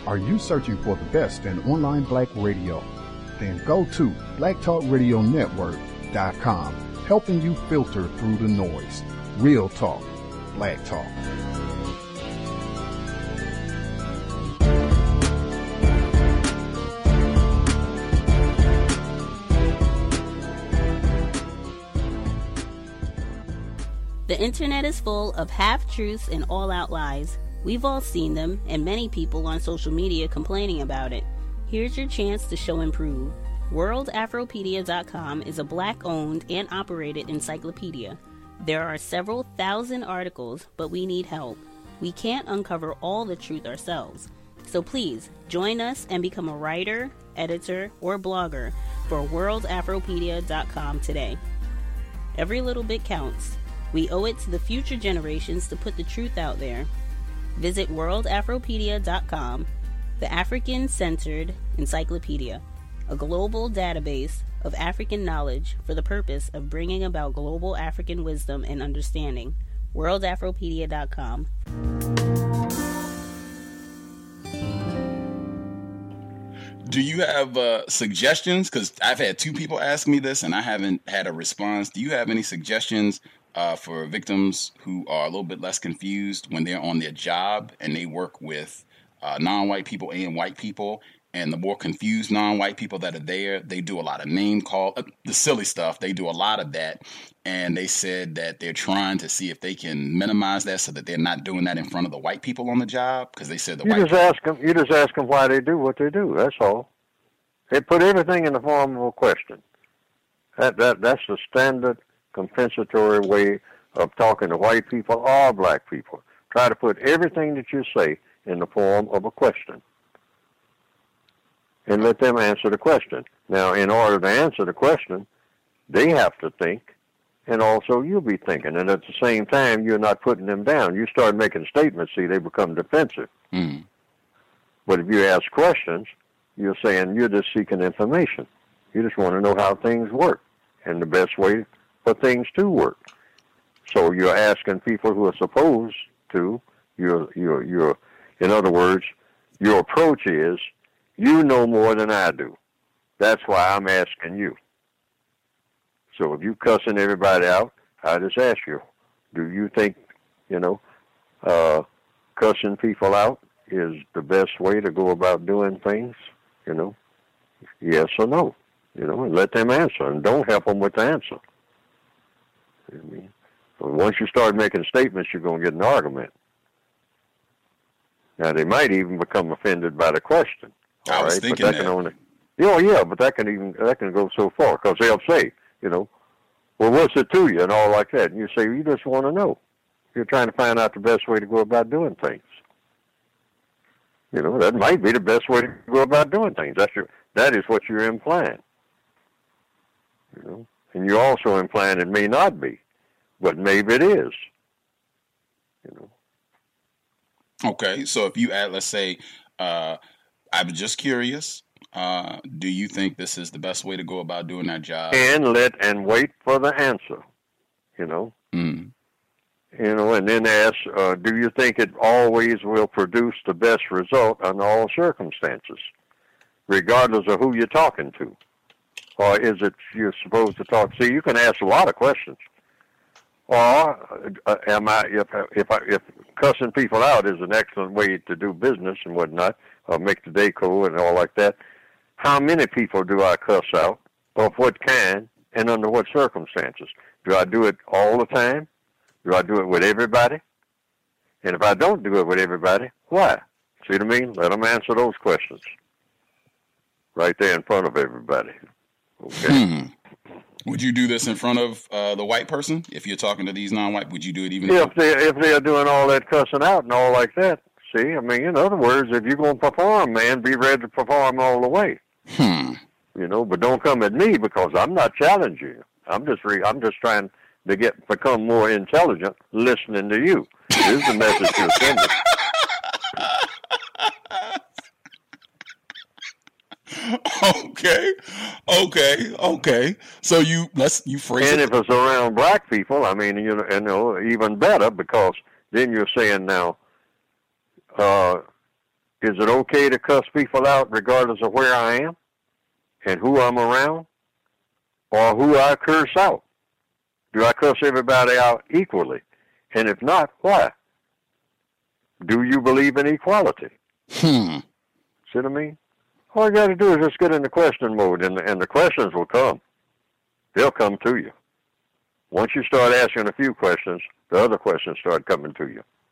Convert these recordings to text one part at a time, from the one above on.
Are you searching for the best in online black radio? Then go to blacktalkradionetwork.com, helping you filter through the noise. Real talk, black talk. The internet is full of half-truths and all-out lies. We've all seen them, and many people on social media complaining about it. Here's your chance to show and prove. WorldAfropedia.com is a black-owned and operated encyclopedia. There are several thousand articles, but we need help. We can't uncover all the truth ourselves. So please, join us and become a writer, editor, or blogger for WorldAfropedia.com today. Every little bit counts. We owe it to the future generations to put the truth out there. Visit WorldAfropedia.com, the African-centered encyclopedia, a global database of African knowledge for the purpose of bringing about global African wisdom and understanding. WorldAfropedia.com. Do you have suggestions? Because I've had 2 people ask me this, and I haven't had a response. Do you have any suggestions for victims who are a little bit less confused when they're on their job and they work with non-white people and white people? And the more confused non-white people that are there, they do a lot of name call, the silly stuff. They do a lot of that. And they said that they're trying to see if they can minimize that so that they're not doing that in front of the white people on the job. Because they said you just ask them why they do what they do. That's all. They put everything in the form of a question. That's the standard compensatory way of talking to white people or black people. Try to put everything that you say in the form of a question and let them answer the question. Now, in order to answer the question, they have to think, and also you'll be thinking. And at the same time, you're not putting them down. You start making statements, see, they become defensive. Mm. But if you ask questions, you're saying you're just seeking information. You just want to know how things work and the best way for things to work. So you're asking people who are supposed to, in other words, your approach is, you know more than I do. That's why I'm asking you. So if you cussing everybody out, I just ask you, do you think, cussing people out is the best way to go about doing things? Yes or no? And let them answer, and don't help them with the answer. But once you start making statements, you're going to get an argument. Now, they might even become offended by the question. I was thinking that. But that can go so far, because they'll say, well, what's it to you, and all like that. And you say, you just want to know. You're trying to find out the best way to go about doing things. That might be the best way to go about doing things. That is what you're implying. And you're also implying it may not be, but maybe it is. Okay, so if you add, let's say, I'm just curious, do you think this is the best way to go about doing that job? And wait for the answer, Mm. And then ask, do you think it always will produce the best result under all circumstances, regardless of who you're talking to? Or is it you're supposed to talk? See, you can ask a lot of questions. Or if cussing people out is an excellent way to do business and whatnot, or make the day go and all like that, how many people do I cuss out? Of what kind and under what circumstances? Do I do it all the time? Do I do it with everybody? And if I don't do it with everybody, why? See what I mean? Let them answer those questions right there in front of everybody. Okay. Would you do this in front of the white person? If you're talking to these non-white, would you do it even? If they're doing all that cussing out and all like that. See, in other words, if you're going to perform, man, be ready to perform all the way. But don't come at me because I'm not challenging you. I'm just trying to become more intelligent listening to you. This is the message you're sending. Okay. So you phrase it. And if it's around black people, even better, because then you're saying now, Is it okay to cuss people out regardless of where I am and who I'm around or who I curse out? Do I cuss everybody out equally? And if not, why? Do you believe in equality? See what I mean? All you got to do is just get in the question mode, and the questions will come. They'll come to you. Once you start asking a few questions, the other questions start coming to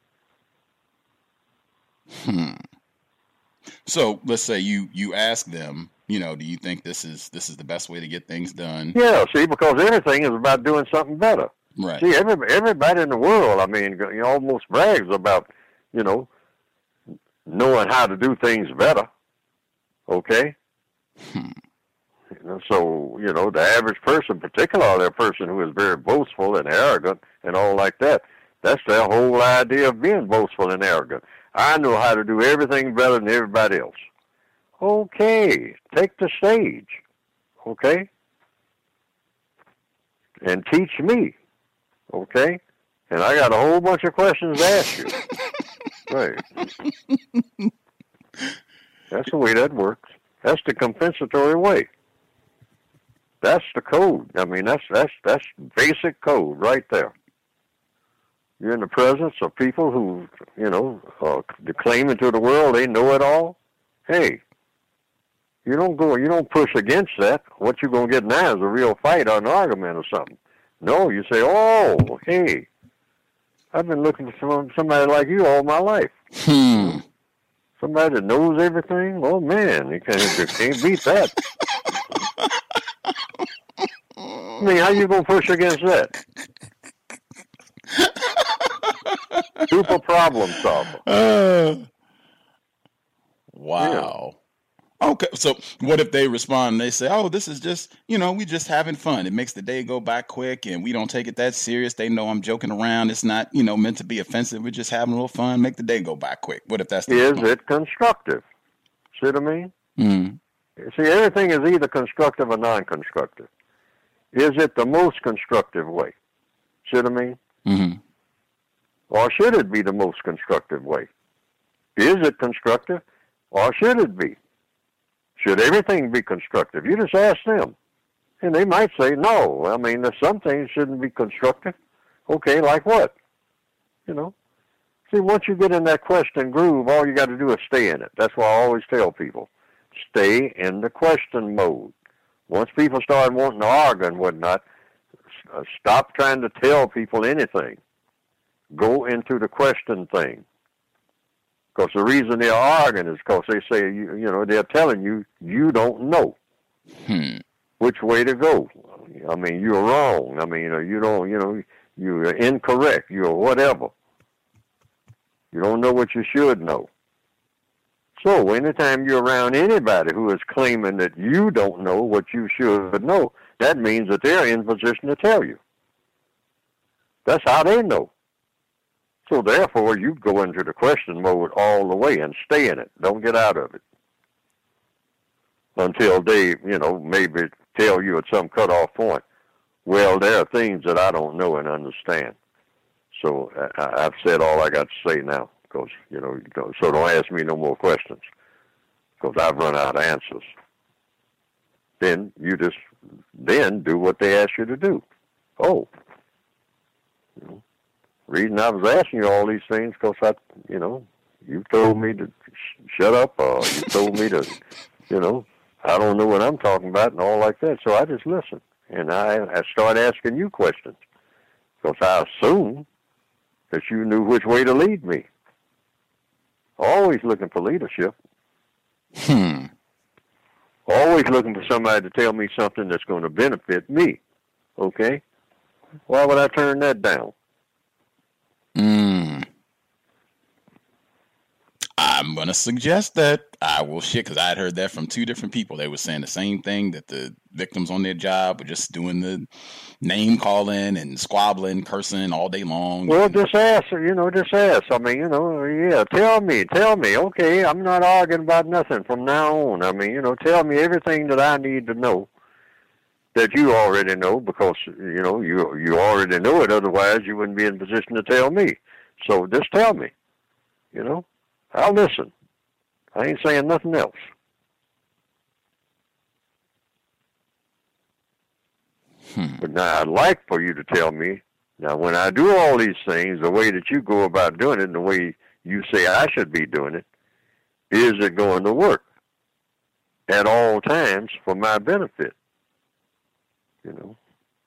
you. So let's say you ask them, do you think this is the best way to get things done? Yeah, see, because everything is about doing something better. Right. See, everybody in the world, I mean, almost brags about, knowing how to do things better. Okay? So, the average person, particularly a person who is very boastful and arrogant and all like that, that's their whole idea of being boastful and arrogant. I know how to do everything better than everybody else. Okay, take the stage. Okay? And teach me. Okay? And I got a whole bunch of questions to ask you. Right. That's the way that works. That's the compensatory way. That's the code. I mean, that's basic code right there. You're in the presence of people who, claiming to the world they know it all. Hey, you don't push against that. What you're going to get now is a real fight or an argument or something. No, you say, oh, hey, I've been looking for somebody like you all my life. Somebody that knows everything? Oh, man, you can't beat that. I mean, how you going to push against that? Super problem solver. Wow. Yeah. Okay, so what if they respond and they say, oh, this is just, we just having fun. It makes the day go by quick and we don't take it that serious. They know I'm joking around. It's not, meant to be offensive. We're just having a little fun. Make the day go by quick. What if that's the response? Is it constructive? See what I mean? See, everything is either constructive or non-constructive. Is it the most constructive way? See what I mean? Or should it be the most constructive way? Is it constructive or should it be? Should everything be constructive? You just ask them. And they might say, no. I mean, there's some things shouldn't be constructive. Okay, like what? See, once you get in that question groove, all you got to do is stay in it. That's why I always tell people, stay in the question mode. Once people start wanting to argue and whatnot, stop trying to tell people anything. Go into the question thing. Because the reason they're arguing is because they say, they're telling you, you don't know which way to go. I mean, you're wrong. I mean, you don't, you're incorrect. You're whatever. You don't know what you should know. So anytime you're around anybody who is claiming that you don't know what you should know, that means that they're in position to tell you. That's how they know. So therefore, you go into the question mode all the way and stay in it. Don't get out of it until they, maybe tell you at some cutoff point, well, there are things that I don't know and understand. So I've said all I got to say now because, so don't ask me no more questions because I've run out of answers. Then you just, do what they ask you to do. Oh, reason I was asking you all these things because you told me to shut up, or you told me to, I don't know what I'm talking about and all like that. So I just listen and I start asking you questions because I assume that you knew which way to lead me. Always looking for leadership. Always looking for somebody to tell me something that's going to benefit me. Okay? Why would I turn that down? I'm going to suggest that I will shit because I had heard that from two different people. They were saying the same thing, that the victims on their job were just doing the name calling and squabbling, cursing all day long. Well, just ask, just ask. I mean, yeah, tell me. Okay, I'm not arguing about nothing from now on. I mean, tell me everything that I need to know that you already know because, you already know it. Otherwise, you wouldn't be in position to tell me. So just tell me, I'll listen. I ain't saying nothing else. But now I'd like for you to tell me, now when I do all these things, the way that you go about doing it and the way you say I should be doing it, is it going to work at all times for my benefit? You know?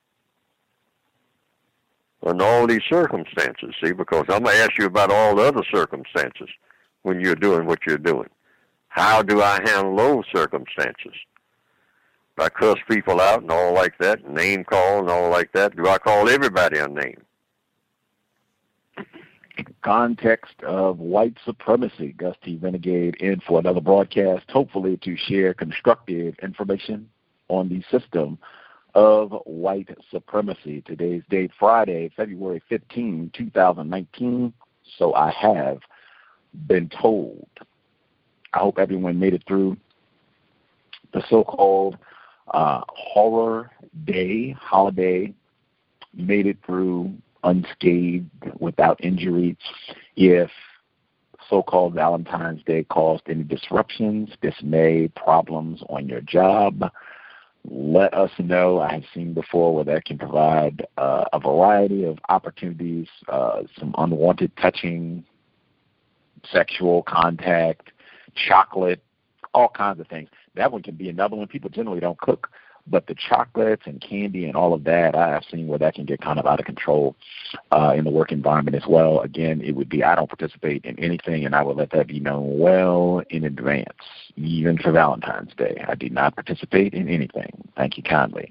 Under all these circumstances, see, because I'm going to ask you about all the other circumstances when you're doing what you're doing. How do I handle those circumstances? Do I cuss people out and all like that, name call and all like that? Do I call everybody a name? Context of white supremacy. Gus T. Renegade in for another broadcast, hopefully to share constructive information on the system of white supremacy. Today's date, Friday, February 15, 2019. So I have been told. I hope everyone made it through the so-called horror day, holiday, made it through unscathed, without injury. If so-called Valentine's Day caused any disruptions, dismay, problems on your job, let us know. I have seen before where that can provide a variety of opportunities, some unwanted touching, sexual contact, chocolate, all kinds of things. That one can be another one. People generally don't cook, but the chocolates and candy and all of that, I have seen where that can get kind of out of control in the work environment as well. Again, it would be, I don't participate in anything, and I will let that be known well in advance, even for Valentine's Day. I do not participate in anything. Thank you kindly.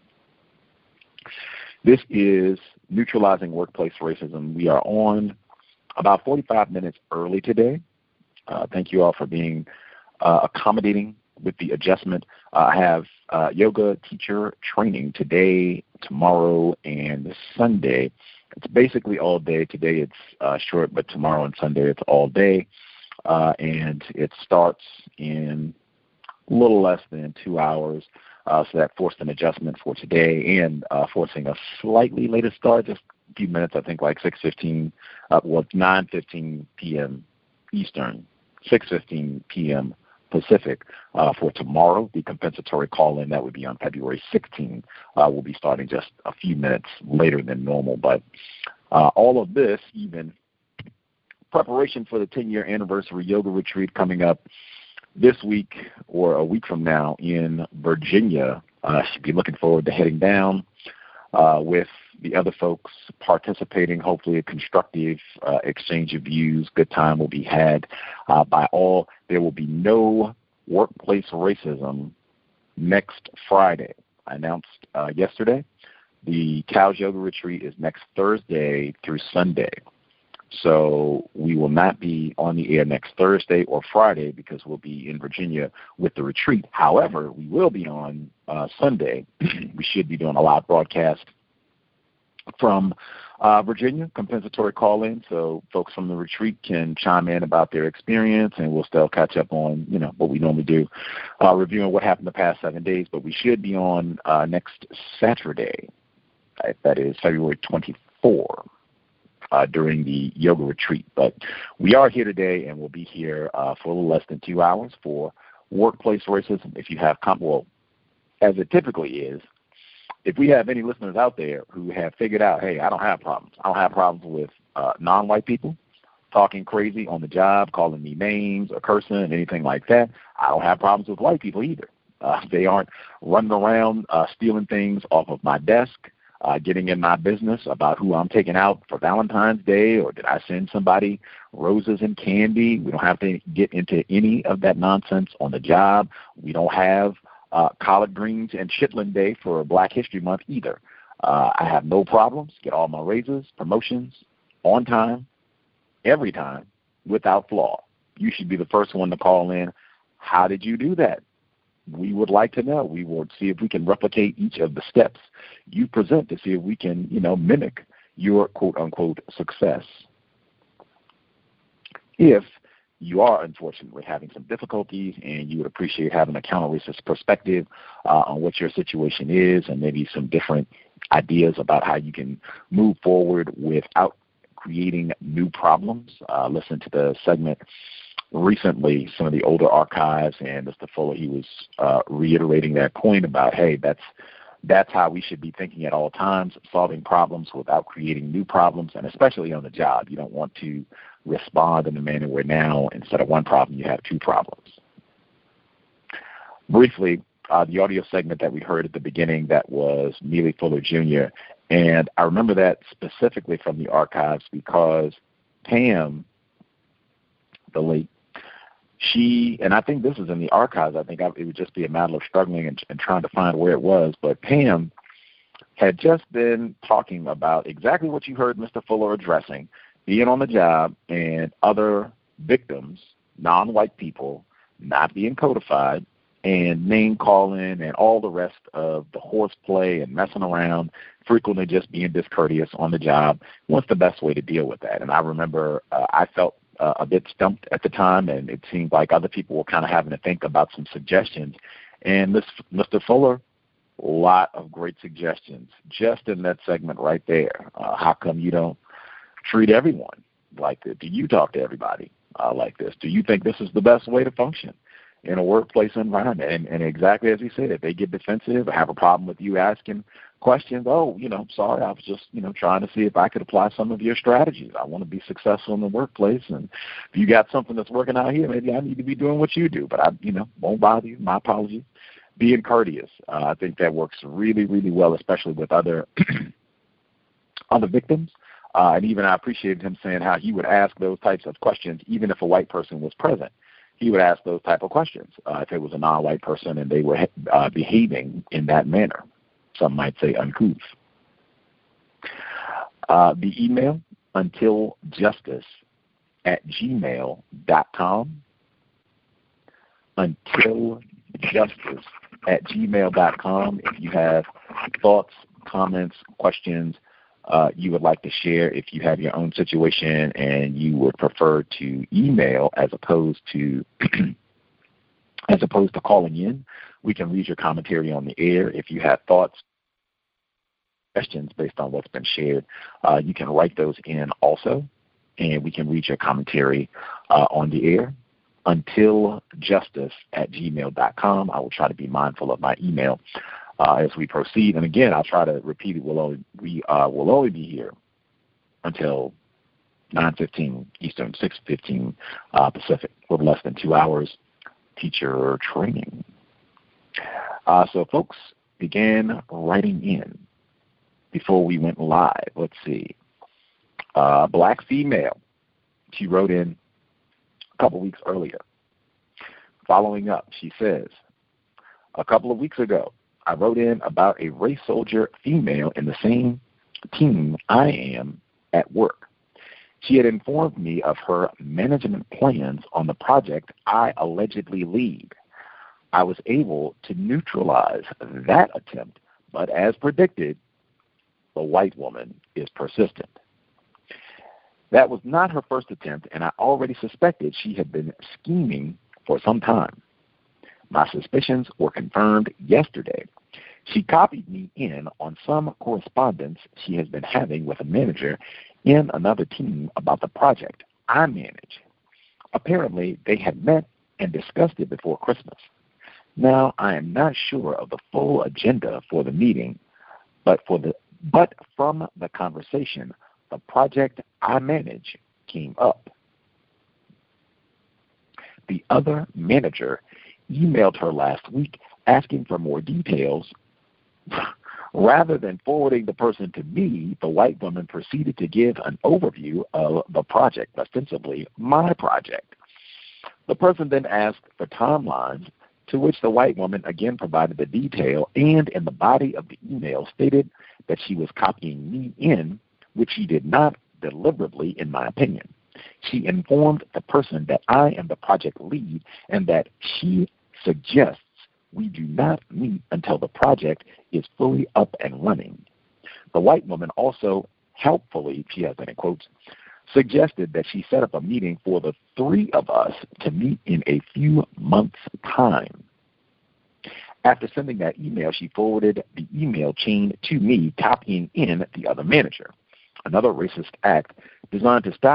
This is Neutralizing Workplace Racism. We are on about 45 minutes early today. Thank you all for being accommodating with the adjustment. I have yoga teacher training today, tomorrow, and Sunday. It's basically all day. Today it's short, but tomorrow and Sunday it's all day. And it starts in a little less than 2 hours. So that forced an adjustment for today and forcing a slightly later start, just a few minutes, I think like 6:15, 9:15 p.m. Eastern, 6:15 p.m. Pacific for tomorrow. The compensatory call-in, that would be on February 16th, will be starting just a few minutes later than normal. But all of this, even preparation for the 10-year anniversary yoga retreat coming up this week or a week from now in Virginia. Should be looking forward to heading down with the other folks participating, hopefully a constructive exchange of views. Good time will be had by all. There will be no workplace racism next Friday. I announced yesterday the Cows Yoga Retreat is next Thursday through Sunday. So we will not be on the air next Thursday or Friday because we'll be in Virginia with the retreat. However, we will be on Sunday. We should be doing a live broadcast from Virginia, compensatory call-in, so folks from the retreat can chime in about their experience, and we'll still catch up on, what we normally do, reviewing what happened the past 7 days. But we should be on next Saturday, that is February 24th, during the yoga retreat. But we are here today, and we'll be here for a little less than 2 hours for workplace racism. If you have, as it typically is, if we have any listeners out there who have figured out, hey, I don't have problems. I don't have problems with non-white people talking crazy on the job, calling me names or cursing, anything like that. I don't have problems with white people either. They aren't running around stealing things off of my desk, getting in my business about who I'm taking out for Valentine's Day, or did I send somebody roses and candy. We don't have to get into any of that nonsense on the job. We don't have collard greens and Chitlin Day for Black History Month either. I have no problems. Get all my raises, promotions, on time, every time, without flaw. You should be the first one to call in. How did you do that? We would like to know. We will see if we can replicate each of the steps you present to see if we can, mimic your quote-unquote success. If you are unfortunately having some difficulties and you would appreciate having a counter-racist perspective on what your situation is and maybe some different ideas about how you can move forward without creating new problems, listen to the segment recently some of the older archives, and Mr. Fuller, he was reiterating that point about, hey, that's how we should be thinking at all times, solving problems without creating new problems, and especially on the job. You don't want to respond in a manner where now instead of one problem, you have two problems. Briefly, the audio segment that we heard at the beginning, that was Neely Fuller Jr., and I remember that specifically from the archives because Pam, the late, she, and I think this is in the archives, I think it would just be a matter of struggling and trying to find where it was, but Pam had just been talking about exactly what you heard Mr. Fuller addressing, being on the job and other victims, non-white people, not being codified, and name calling and all the rest of the horseplay and messing around, frequently just being discourteous on the job. What's the best way to deal with that? And I remember I felt a bit stumped at the time, and it seemed like other people were kind of having to think about some suggestions. And Mr. Fuller, a lot of great suggestions just in that segment right there. How come you don't treat everyone like this? Do you talk to everybody like this? Do you think this is the best way to function in a workplace environment? And exactly as he said, if they get defensive or have a problem with you asking questions, sorry, I was just, trying to see if I could apply some of your strategies. I want to be successful in the workplace, and if you got something that's working out here, maybe I need to be doing what you do, but I, won't bother you. My apologies. Being courteous, I think that works really, really well, especially with other other victims. And even I appreciated him saying how he would ask those types of questions even if a white person was present. He would ask those type of questions if it was a non-white person and they were behaving in that manner. Some might say uncouth. The email, untiljustice@gmail.com. Untiljustice@gmail.com. If you have thoughts, comments, questions you would like to share, if you have your own situation and you would prefer to email as opposed to calling in, we can read your commentary on the air. If you have thoughts, questions based on what's been shared, you can write those in also, and we can read your commentary on the air. Untiljustice@gmail.com. I will try to be mindful of my email as we proceed. And again, I'll try to repeat it. We will only be here until 9:15 Eastern, 6:15 Pacific, with less than 2 hours teacher training. So folks began writing in before we went live. Let's see. Black female. She wrote in a couple weeks earlier. Following up, she says, a couple of weeks ago, I wrote in about a race soldier female in the same team I am at work. She had informed me of her management plans on the project I allegedly lead. I was able to neutralize that attempt, but as predicted, the white woman is persistent. That was not her first attempt, and I already suspected she had been scheming for some time. My suspicions were confirmed yesterday. She copied me in on some correspondence she has been having with a manager in another team about the project I manage. Apparently, they had met and discussed it before Christmas. Now, I am not sure of the full agenda for the meeting, but from the conversation, the project I manage came up. The other manager emailed her last week asking for more details. Rather than forwarding the person to me, the white woman proceeded to give an overview of the project, ostensibly my project. The person then asked for timelines, to which the white woman again provided the detail, and in the body of the email stated that she was copying me in, which she did not deliberately, in my opinion. She informed the person that I am the project lead and that she suggests we do not meet until the project is fully up and running. The white woman also helpfully, she has that in quotes, suggested that she set up a meeting for the three of us to meet in a few months' time. After sending that email, she forwarded the email chain to me, copying in the other manager. Another racist act designed to stop me from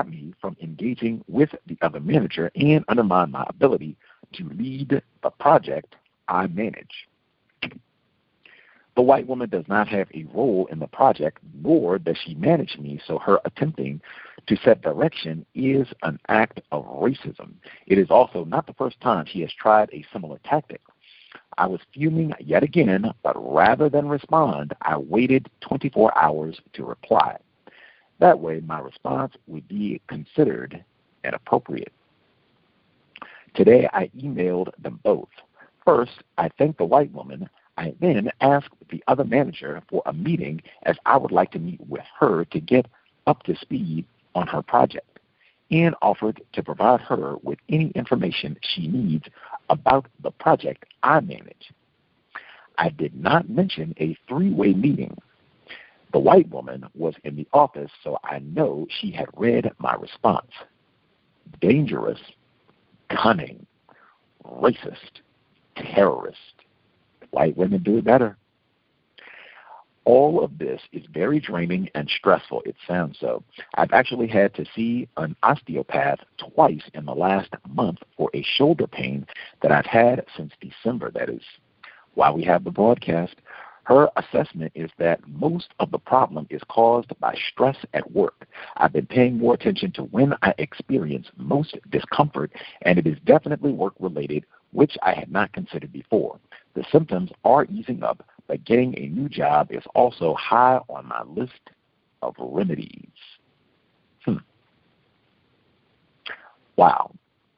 from engaging with the other manager and undermine my ability to lead the project I manage. The white woman does not have a role in the project, nor does she manage me, so her attempting to set direction is an act of racism. It is also not the first time she has tried a similar tactic. I was fuming yet again, but rather than respond, I waited 24 hours to reply. That way, my response would be considered inappropriate. Today, I emailed them both. First, I thanked the white woman. I then asked the other manager for a meeting, as I would like to meet with her to get up to speed on her project, and offered to provide her with any information she needs about the project I manage. I did not mention a three-way meeting. The white woman was in the office, so I know she had read my response. Dangerous, cunning, racist, terrorist. White women do it better. All of this is very draining and stressful. It sounds so. I've actually had to see an osteopath twice in the last month for a shoulder pain that I've had since December. That is why we have the broadcast. Her assessment is that most of the problem is caused by stress at work. I've been paying more attention to when I experience most discomfort, and it is definitely work-related, which I had not considered before. The symptoms are easing up, but getting a new job is also high on my list of remedies. Wow.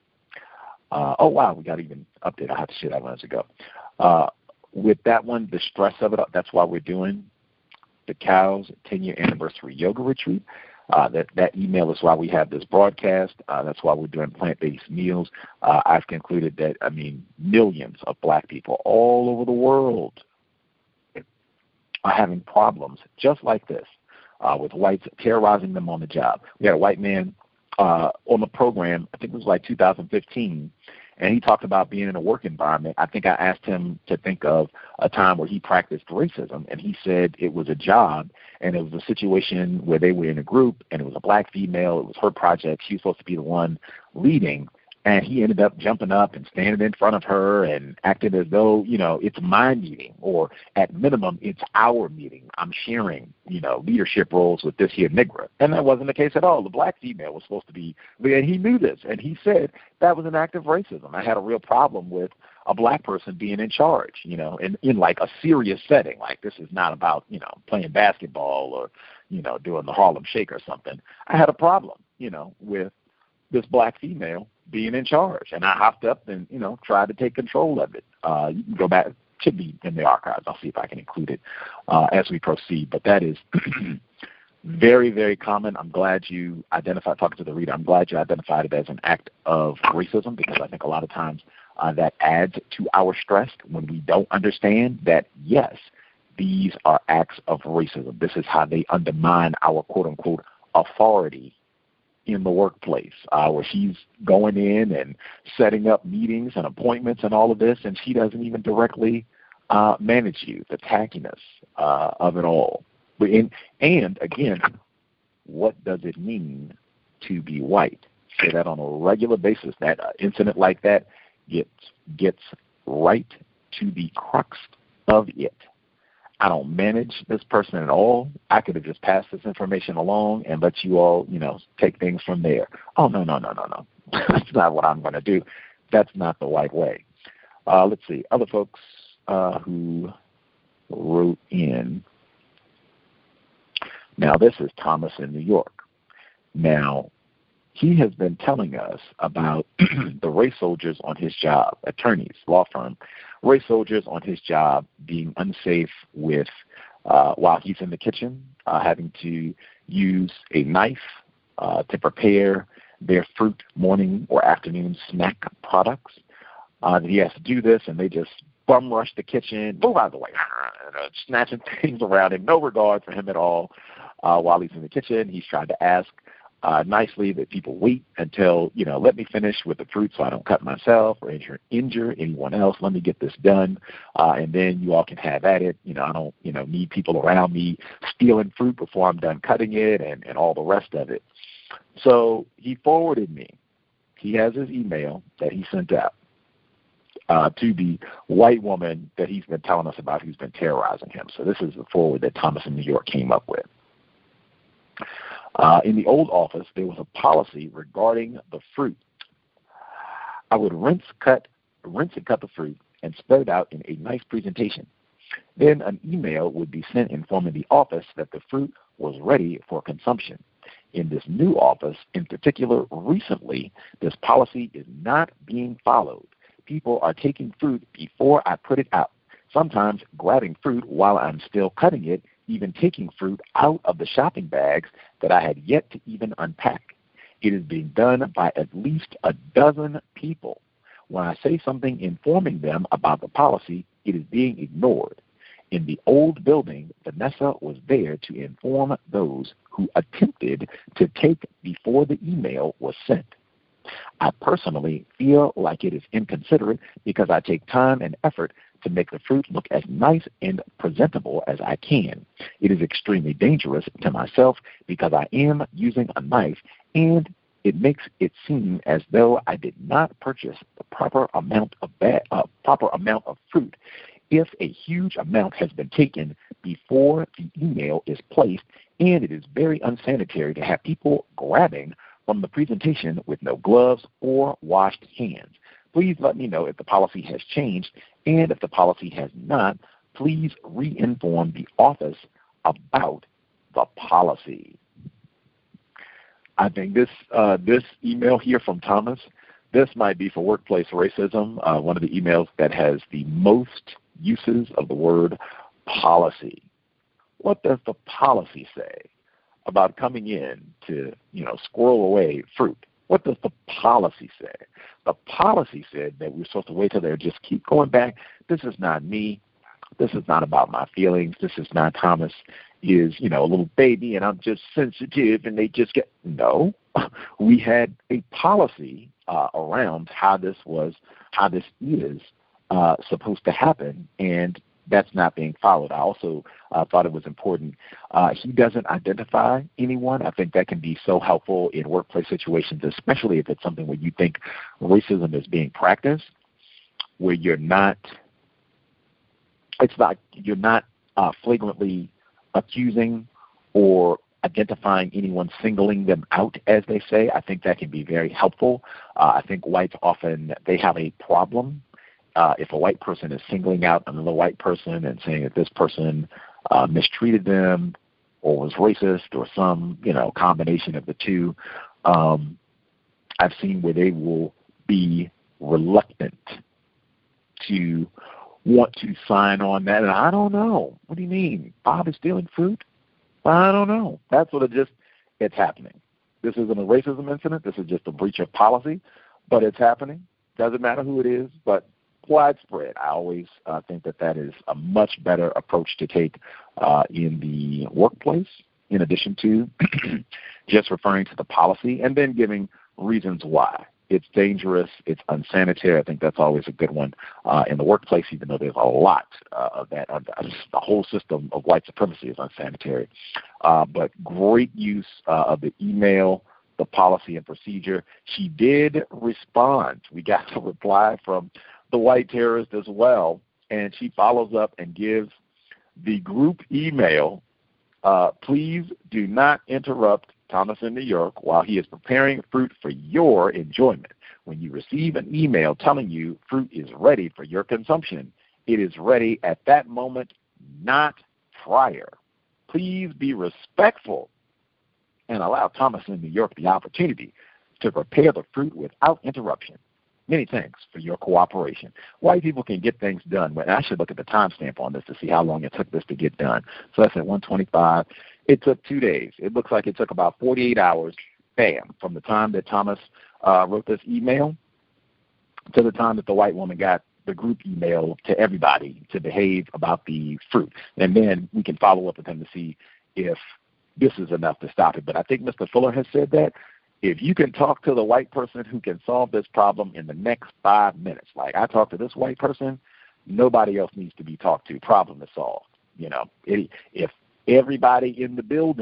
Wow, we got even update. I have to share that one as we go. With that one, the stress of it, that's why we're doing the COWS 10-year anniversary yoga retreat. That email is why we have this broadcast. That's why we're doing plant-based meals. I've concluded that, millions of black people all over the world are having problems just like this with whites terrorizing them on the job. We had a white man on the program, I think it was like 2015, and he talked about being in a work environment. I think I asked him to think of a time where he practiced racism, and he said it was a job, and it was a situation where they were in a group, and it was a black female. It was her project. She was supposed to be the one leading, and he ended up jumping up and standing in front of her and acting as though, it's my meeting, or at minimum, it's our meeting. I'm sharing, leadership roles with this here Negro. And that wasn't the case at all. The black female was supposed to be, and he knew this, and he said that was an act of racism. I had a real problem with a black person being in charge, in like a serious setting. Like, this is not about, playing basketball or, doing the Harlem Shake or something. I had a problem, with this black female being in charge. And I hopped up and, tried to take control of it. You can go back, it should be in the archives. I'll see if I can include it as we proceed. But that is very, very common. I'm glad you identified, talking to the reader, I'm glad you identified it as an act of racism, because I think a lot of times that adds to our stress when we don't understand that, yes, these are acts of racism. This is how they undermine our quote-unquote authority in the workplace, where she's going in and setting up meetings and appointments and all of this, and she doesn't even directly manage you, the tackiness of it all. And again, what does it mean to be white? Say that on a regular basis. That incident like that gets right to the crux of it. I don't manage this person at all. I could have just passed this information along and let you all, take things from there. Oh, no. That's not what I'm going to do. That's not the right way. Let's see. Other folks who wrote in. Now, this is Thomas in New York. Now, he has been telling us about the race soldiers on his job, attorneys, law firm, race soldiers on his job being unsafe with, while he's in the kitchen, having to use a knife to prepare their fruit morning or afternoon snack products. He has to do this, and they just bum rush the kitchen, move out of the way, snatching things around him, no regard for him at all. While he's in the kitchen, he's trying to ask nicely that people wait until, let me finish with the fruit so I don't cut myself or injure anyone else. Let me get this done, and then you all can have at it. I don't, need people around me stealing fruit before I'm done cutting it and all the rest of it. So he forwarded me. He has his email that he sent out to the white woman that he's been telling us about who's been terrorizing him. So this is the forward that Thomas in New York came up with. In the old office, there was a policy regarding the fruit. I would rinse and cut the fruit and spread it out in a nice presentation. Then an email would be sent informing the office that the fruit was ready for consumption. In this new office, in particular, recently, this policy is not being followed. People are taking fruit before I put it out, sometimes grabbing fruit while I'm still cutting it, even taking fruit out of the shopping bags that I had yet to even unpack. It is being done by at least a dozen people. When I say something informing them about the policy, it is being ignored. In the old building, Vanessa was there to inform those who attempted to take before the email was sent. I personally feel like it is inconsiderate because I take time and effort to make the fruit look as nice and presentable as I can. It is extremely dangerous to myself because I am using a knife, and it makes it seem as though I did not purchase the proper amount of fruit. If a huge amount has been taken before the email is placed, and it is very unsanitary to have people grabbing from the presentation with no gloves or washed hands. Please let me know if the policy has changed, and if the policy has not, please re-inform the office about the policy. I think this email here from Thomas, this might be for workplace racism, one of the emails that has the most uses of the word policy. What does the policy say about coming in to, squirrel away fruit? What does the policy say? The policy said that we're supposed to wait till they just keep going back. This is not me. This is not about my feelings. This is not Thomas is, a little baby and I'm just sensitive and they just get, no. We had a policy around how this is supposed to happen, and that's not being followed. I also thought it was important. He doesn't identify anyone. I think that can be so helpful in workplace situations, especially if it's something where you think racism is being practiced, where you're not flagrantly accusing or identifying anyone, singling them out, as they say. I think that can be very helpful. I think whites often, they have a problem if a white person is singling out another white person and saying that this person mistreated them or was racist or some, combination of the two. I've seen where they will be reluctant to want to sign on that. And I don't know. What do you mean? Bob is stealing fruit? I don't know. That's what it's happening. This isn't a racism incident. This is just a breach of policy, but it's happening. Doesn't matter who it is, but widespread. I always think that is a much better approach to take in the workplace, in addition to just referring to the policy and then giving reasons why. It's dangerous. It's unsanitary. I think that's always a good one in the workplace, even though there's a lot of that. The whole system of white supremacy is unsanitary. But great use of the email, the policy and procedure. She did respond. We got a reply from the white terrorist as well, and she follows up and gives the group email, please do not interrupt Thomas in New York while he is preparing fruit for your enjoyment. When you receive an email telling you fruit is ready for your consumption, it is ready at that moment, not prior. Please be respectful and allow Thomas in New York the opportunity to prepare the fruit without interruption. Many thanks for your cooperation. White people can get things done, but I should look at the timestamp on this to see how long it took this to get done. So that's at 1:25. It took 2 days. It looks like it took about 48 hours, bam, from the time that Thomas wrote this email to the time that the white woman got the group email to everybody to behave about the fruit. And then we can follow up with him to see if this is enough to stop it. But I think Mr. Fuller has said that if you can talk to the white person who can solve this problem in the next 5 minutes, like I talked to this white person, nobody else needs to be talked to. Problem is solved. If everybody in the building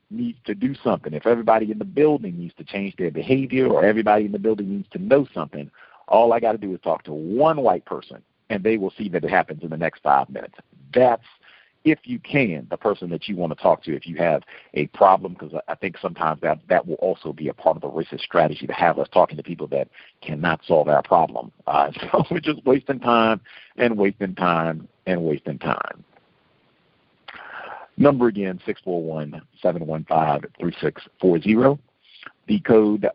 needs to do something, if everybody in the building needs to change their behavior or everybody in the building needs to know something, all I got to do is talk to one white person, and they will see that it happens in the next 5 minutes. That's, if you can, the person that you want to talk to if you have a problem, because I think sometimes that will also be a part of the racist strategy, to have us talking to people that cannot solve our problem. So we're just wasting time and wasting time and wasting time. Number again, 641-715-3640. The code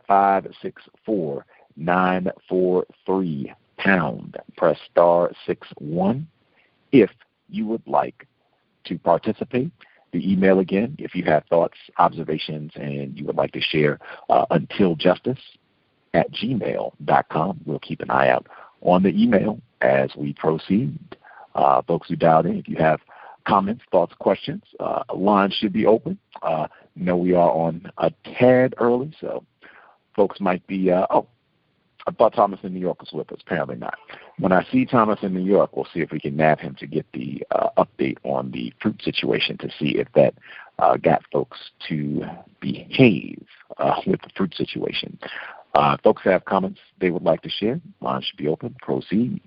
564-943 #. Press star 61 if you would like to participate. The email again, if you have thoughts, observations, and you would like to share, untiljustice@gmail.com. We'll keep an eye out on the email as we proceed. Folks who dialed in, if you have comments, thoughts, questions, line should be open. No, we are on a tad early, so folks might be, I thought Thomas in New York was with us. Apparently not. When I see Thomas in New York, we'll see if we can nab him to get the update on the fruit situation, to see if that got folks to behave with the fruit situation. Folks have comments they would like to share. Line should be open. Proceed.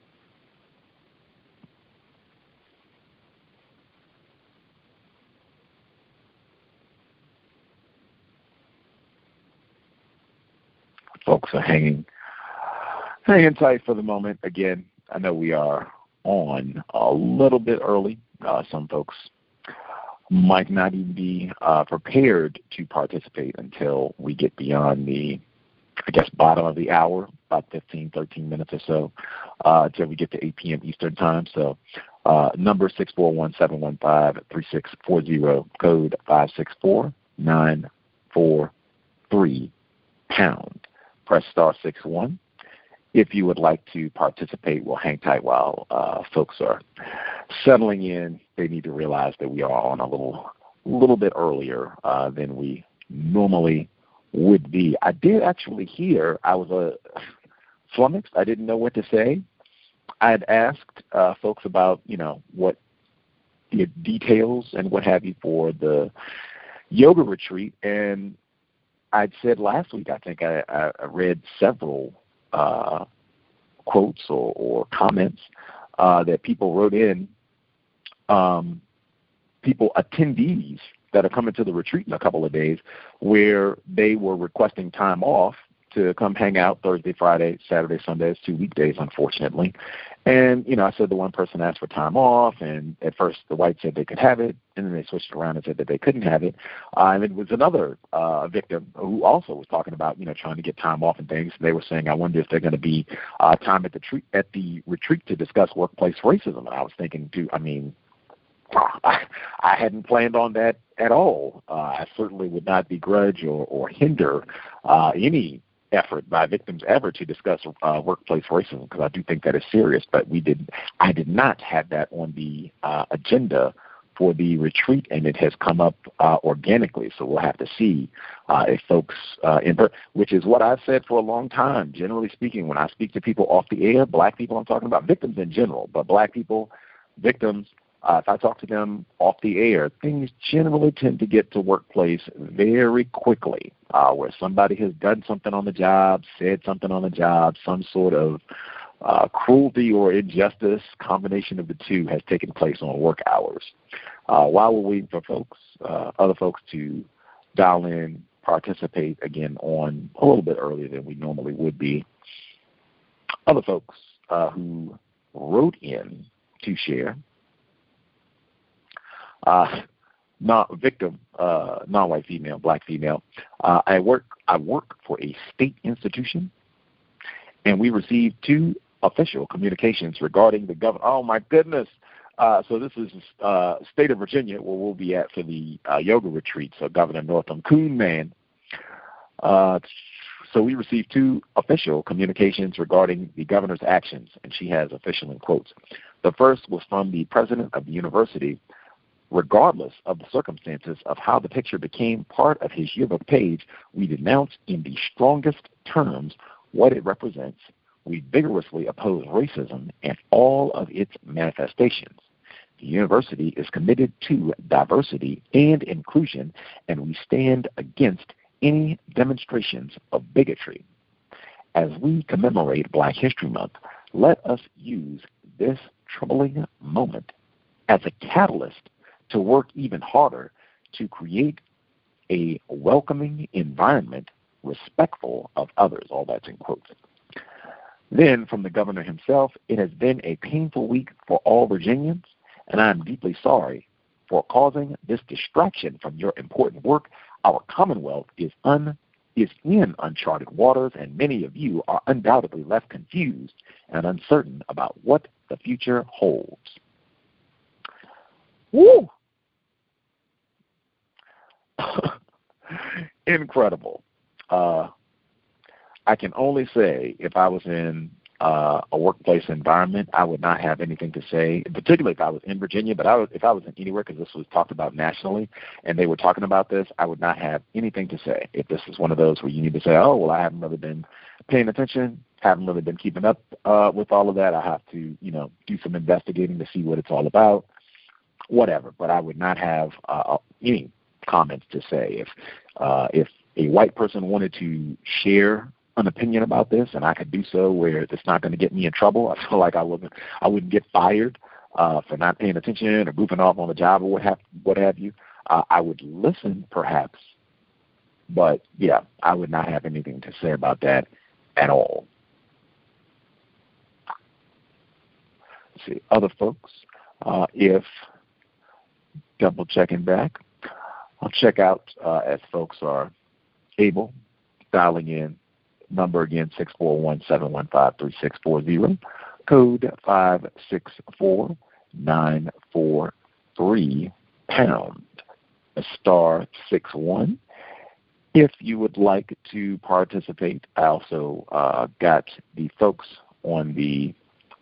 Folks are hanging tight for the moment. Again, I know we are on a little bit early. Some folks might not even be prepared to participate until we get beyond the, bottom of the hour, about 15, 13 minutes or so, until we get to 8 p.m. Eastern Time. So number 641-715-3640, code 564-943 #. Press star 61 if you would like to participate. We'll hang tight while folks are settling in. They need to realize that we are on a little bit earlier than we normally would be. I did actually hear, I was flummoxed. I didn't know what to say. I had asked folks about, what the details and what have you for the yoga retreat, and I'd said last week, I think I read several quotes or comments that people wrote in, people, attendees that are coming to the retreat in a couple of days, where they were requesting time off to come hang out Thursday, Friday, Saturday, Sunday. It's 2 weekdays, unfortunately. And, I said the one person asked for time off, and at first the white said they could have it, and then they switched around and said that they couldn't have it. And it was another victim who also was talking about, trying to get time off and things. They were saying, I wonder if they're going to be time at the retreat to discuss workplace racism. And I was thinking, I hadn't planned on that at all. I certainly would not begrudge or hinder any effort by victims ever to discuss workplace racism, because I do think that is serious. But I did not have that on the agenda for the retreat, and it has come up organically. So we'll have to see if folks, which is what I've said for a long time. Generally speaking, when I speak to people off the air, black people, I'm talking about victims in general, but black people, victims, if I talk to them off the air, things generally tend to get to workplace very quickly, where somebody has done something on the job, said something on the job, some sort of cruelty or injustice, combination of the two, has taken place on work hours. While we're waiting for folks, other folks to dial in, participate again on a little bit earlier than we normally would be, other folks who wrote in to share, victim, non-white female, black female. I work for a state institution, and we received 2 official communications regarding the governor. Oh my goodness! So this is state of Virginia, where we'll be at for the yoga retreat. So Governor Northam Coonman. So we received 2 official communications regarding the governor's actions, and she has official in quotes. The first was from the president of the university. Regardless of the circumstances of how the picture became part of his yearbook page, we denounce in the strongest terms what it represents. We vigorously oppose racism and all of its manifestations. The university is committed to diversity and inclusion, and we stand against any demonstrations of bigotry. As we commemorate Black History Month, let us use this troubling moment as a catalyst to work even harder to create a welcoming environment respectful of others. All that's in quotes. Then, from the governor himself, it has been a painful week for all Virginians, and I am deeply sorry for causing this distraction from your important work. Our Commonwealth is in uncharted waters, and many of you are undoubtedly left confused and uncertain about what the future holds. Woo! Incredible. I can only say if I was in a workplace environment, I would not have anything to say, particularly if I was in Virginia, but if I was in anywhere, because this was talked about nationally, and they were talking about this, I would not have anything to say. If this is one of those where you need to say, oh, well, I haven't really been paying attention, haven't really been keeping up with all of that, I have to, do some investigating to see what it's all about, whatever. But I would not have any comments to say. If a white person wanted to share an opinion about this, and I could do so where it's not going to get me in trouble, I feel like I wouldn't get fired for not paying attention or goofing off on the job or what have you. I would listen, perhaps, but yeah, I would not have anything to say about that at all. Let's see, other folks, if double checking back, I'll check out as folks are able, dialing in. Number again, 641-715-3640, code 564-943 pound, *61. If you would like to participate, I also got the folks on the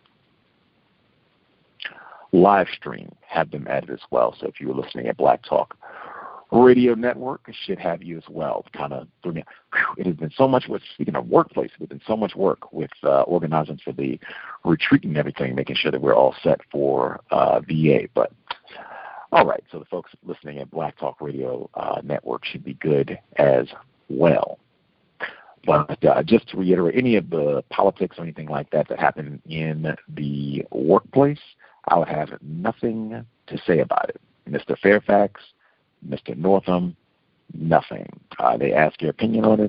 live stream, have them added as well. So if you were listening at Black Talk Radio Network, should have you as well. Kind of threw me. It has been so much with, speaking of workplace, there's been so much work with organizing for the retreat and everything, making sure that we're all set for VA. But all right, so the folks listening at Black Talk Radio Network should be good as well. But just to reiterate, any of the politics or anything like that happen in the workplace, I would have nothing to say about it. Mr. Fairfax, Mr. Northam, nothing. They ask your opinion on it,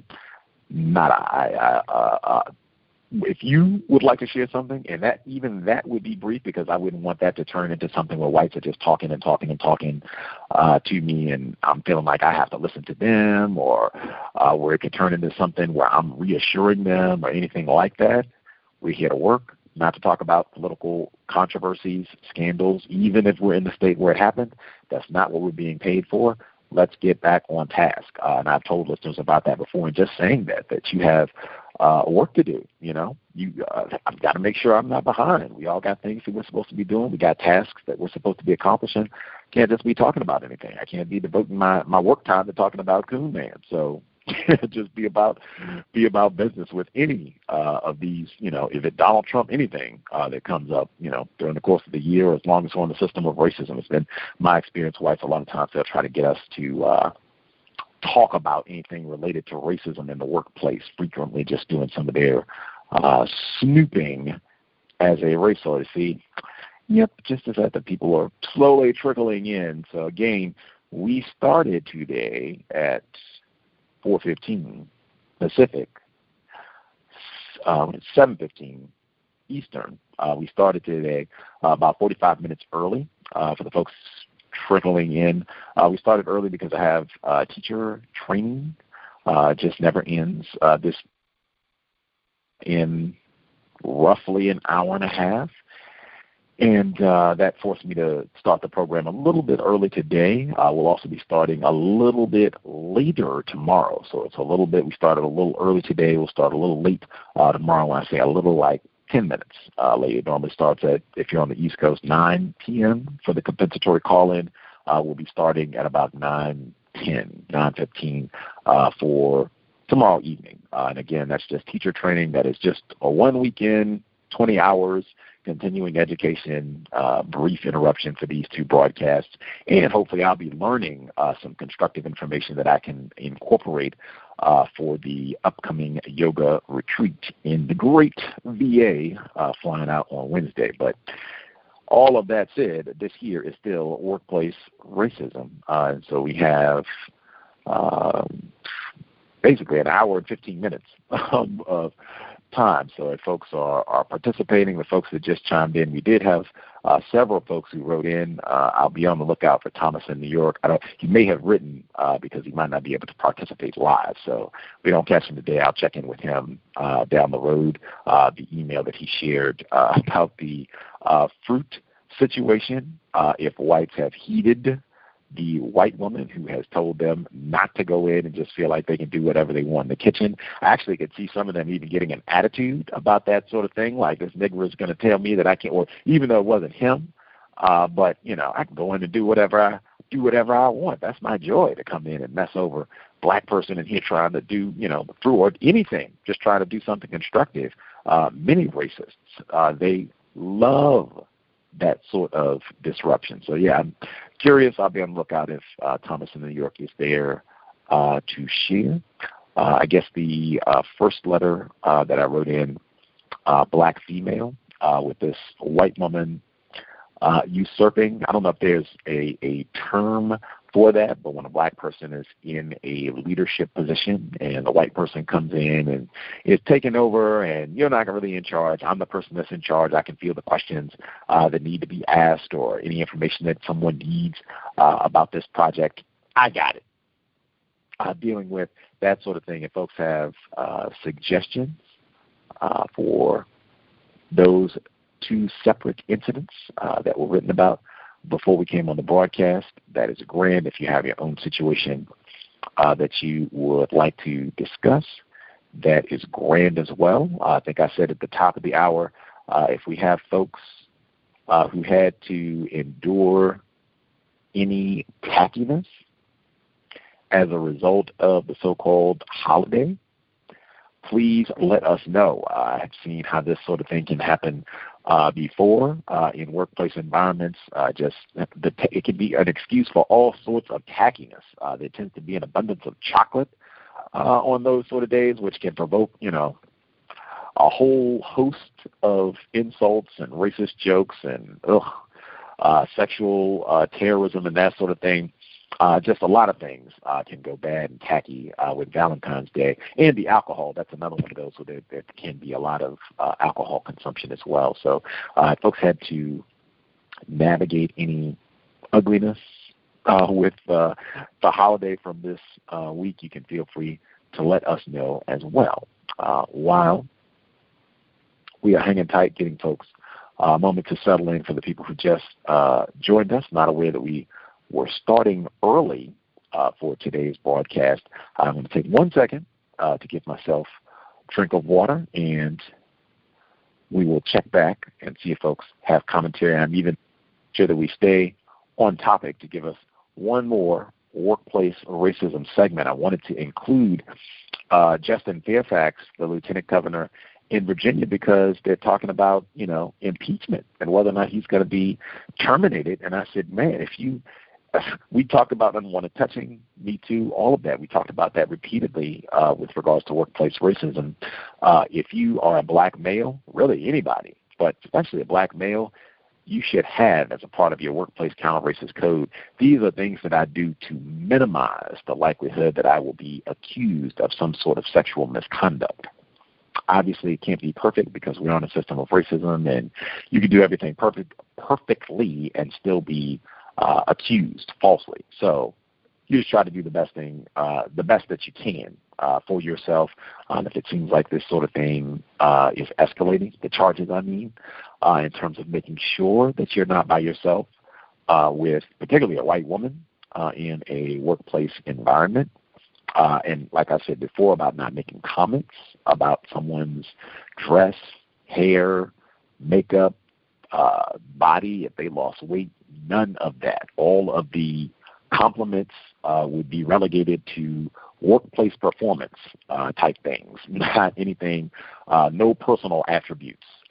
nada. If you would like to share something, and that would be brief, because I wouldn't want that to turn into something where whites are just talking to me, and I'm feeling like I have to listen to them, or where it could turn into something where I'm reassuring them or anything like that. We're here to work, not to talk about political controversies, scandals, even if we're in the state where it happened. That's not what we're being paid for. Let's get back on task. And I've told listeners about that before, and just saying that you have work to do. I've got to make sure I'm not behind. We all got things that we're supposed to be doing. We got tasks that we're supposed to be accomplishing. Can't just be talking about anything. I can't be devoting my work time to talking about Coon Man. So just be about business with any of these, if it's Donald Trump, anything that comes up, during the course of the year, or as long as we're on the system of racism. It's been my experience, whites, a lot of times they'll try to get us to talk about anything related to racism in the workplace, frequently just doing some of their snooping as a race authority. See, yep, just as that the people are slowly trickling in. So again, we started today at 4:15 Pacific, 7:15 Eastern. We started today about 45 minutes early for the folks trickling in. We started early because I have teacher training. Just never ends. This in roughly an hour and a half. And that forced me to start the program a little bit early today. We'll also be starting a little bit later tomorrow. So it's we started a little early today. We'll start a little late tomorrow. When I say a little, like 10 minutes late. It normally starts at, if you're on the East Coast, 9 p.m. for the compensatory call-in. We'll be starting at about 9:15 for tomorrow evening. And again, that's just teacher training. That is just a one weekend, 20 hours. continuing education, brief interruption for these two broadcasts, and hopefully I'll be learning some constructive information that I can incorporate for the upcoming yoga retreat in the great VA, flying out on Wednesday. But all of that said, this year is still workplace racism. And so we have basically an hour and 15 minutes of time. So if folks are participating, the folks that just chimed in, we did have several folks who wrote in. I'll be on the lookout for Thomas in New York. He may have written because he might not be able to participate live. So if we don't catch him today, I'll check in with him down the road. The email that he shared about the fruit situation, if whites have heeded the white woman who has told them not to go in and just feel like they can do whatever they want in the kitchen. I actually could see some of them even getting an attitude about that sort of thing, like this nigger is going to tell me that I can't, or even though it wasn't him, but, I can go in and do whatever I want. That's my joy, to come in and mess over black person in here trying to do, fruit or anything, just trying to do something constructive. Many racists, they love that sort of disruption. So, yeah, I'm curious. I'll be on the lookout if Thomas in New York is there to share. I guess the first letter that I wrote in, black female, with this white woman usurping. I don't know if there's a term for that, but when a black person is in a leadership position and the white person comes in and is taking over and you're not really in charge, I'm the person that's in charge, I can feel the questions that need to be asked or any information that someone needs about this project, I got it. Dealing with that sort of thing. If folks have suggestions for those two separate incidents that were written about before we came on the broadcast, that is grand. If you have your own situation that you would like to discuss, that is grand as well. I think I said at the top of the hour, if we have folks who had to endure any tackiness as a result of the so-called holiday, please let us know. I have seen how this sort of thing can happen before in workplace environments. It can be an excuse for all sorts of tackiness. There tends to be an abundance of chocolate on those sort of days, which can provoke, a whole host of insults and racist jokes and sexual terrorism and that sort of thing. Just a lot of things can go bad and tacky with Valentine's Day. And the alcohol, that's another one of those where there can be a lot of alcohol consumption as well. So folks had to navigate any ugliness with the holiday from this week. You can feel free to let us know as well. While we are hanging tight, getting folks a moment to settle in for the people who just joined us, not aware that we're starting early for today's broadcast. I'm going to take 1 second to give myself a drink of water, and we will check back and see if folks have commentary. I'm even sure that we stay on topic to give us one more workplace racism segment. I wanted to include Justin Fairfax, the lieutenant governor in Virginia, because they're talking about, impeachment and whether or not he's going to be terminated. And I said, man, we talked about unwanted touching, Me Too, all of that. We talked about that repeatedly with regards to workplace racism. If you are a black male, really anybody, but especially a black male, you should have as a part of your workplace counter-racist code, these are things that I do to minimize the likelihood that I will be accused of some sort of sexual misconduct. Obviously, it can't be perfect because we're on a system of racism, and you can do everything perfectly and still be accused falsely. So you just try to do the best that you can for yourself. If it seems like this sort of thing is escalating, the charges, in terms of making sure that you're not by yourself with particularly a white woman in a workplace environment. And like I said before about not making comments about someone's dress, hair, makeup, body, if they lost weight, none of that. All of the compliments would be relegated to workplace performance type things, not anything, no personal attributes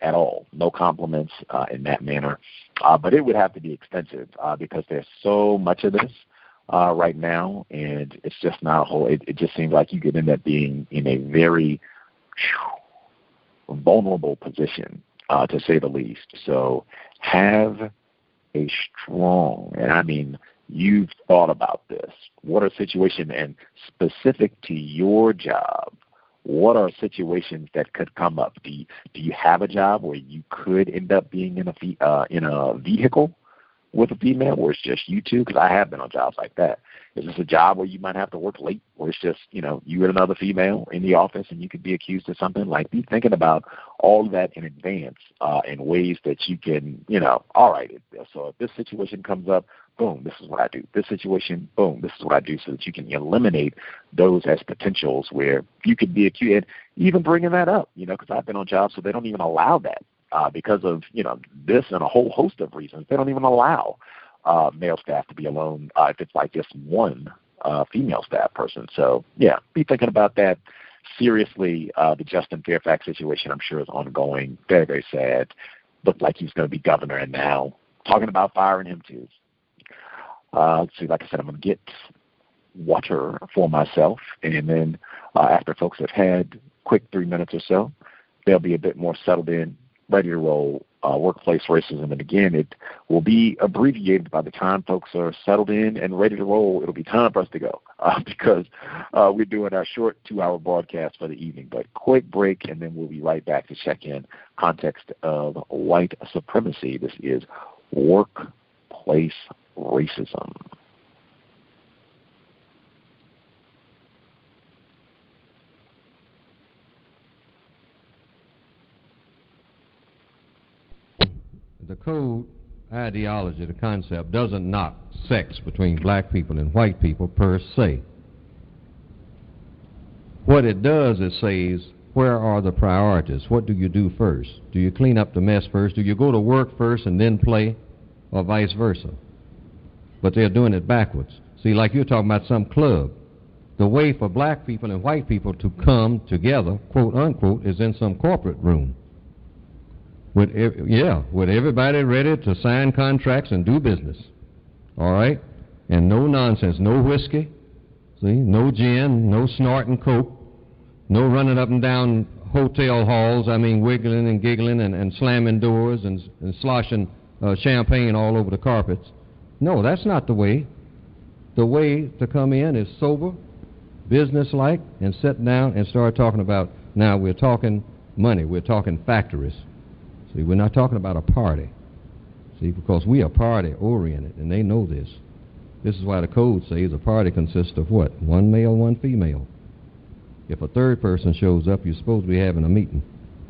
at all. No compliments in that manner. But it would have to be expensive because there's so much of this right now, and it's just not a whole. It just seems like you could end up being in a very vulnerable position, to say the least. So have a strong, and I mean, you've thought about this. What are situations, and specific to your job, what are situations that could come up? Do you have a job where you could end up being in a vehicle with a female where it's just you two? Because I have been on jobs like that. Is this a job where you might have to work late, where it's just, you and another female in the office and you could be accused of something? Like, be thinking about all of that in advance in ways that you can, all right, so if this situation comes up, boom, this is what I do. This situation, boom, this is what I do, so that you can eliminate those as potentials where you could be accused. And even bringing that up, because I've been on jobs, so they don't even allow that because of, this and a whole host of reasons. They don't even allow male staff to be alone if it's like just one female staff person. So, yeah, be thinking about that seriously. The Justin Fairfax situation, I'm sure, is ongoing. Very, very sad. Looked like he was going to be governor, and now talking about firing him too. Let's see, like I said, I'm going to get water for myself, and then after folks have had quick 3 minutes or so, they'll be a bit more settled in, ready to roll. Workplace racism, and again, it will be abbreviated by the time folks are settled in and ready to roll. It'll be time for us to go because we're doing our short 2-hour broadcast for the evening. But quick break, and then we'll be right back to check in context of white supremacy. This is workplace racism. The code ideology, the concept, doesn't knock sex between black people and white people per se. What it does is says, where are the priorities? What do you do first? Do you clean up the mess first? Do you go to work first and then play, or vice versa? But they're doing it backwards. See, like you're talking about some club. The way for black people and white people to come together, quote unquote, is in some corporate room. With everybody ready to sign contracts and do business, all right? And no nonsense, no whiskey, see, no gin, no snorting coke, no running up and down hotel halls, wiggling and giggling and slamming doors and sloshing champagne all over the carpets. No, that's not the way. The way to come in is sober, business-like, and sit down and start talking about, now we're talking money, we're talking factories. See, we're not talking about a party. See, because we are party-oriented, and they know this. This is why the code says a party consists of what? One male, one female. If a third person shows up, you're supposed to be having a meeting.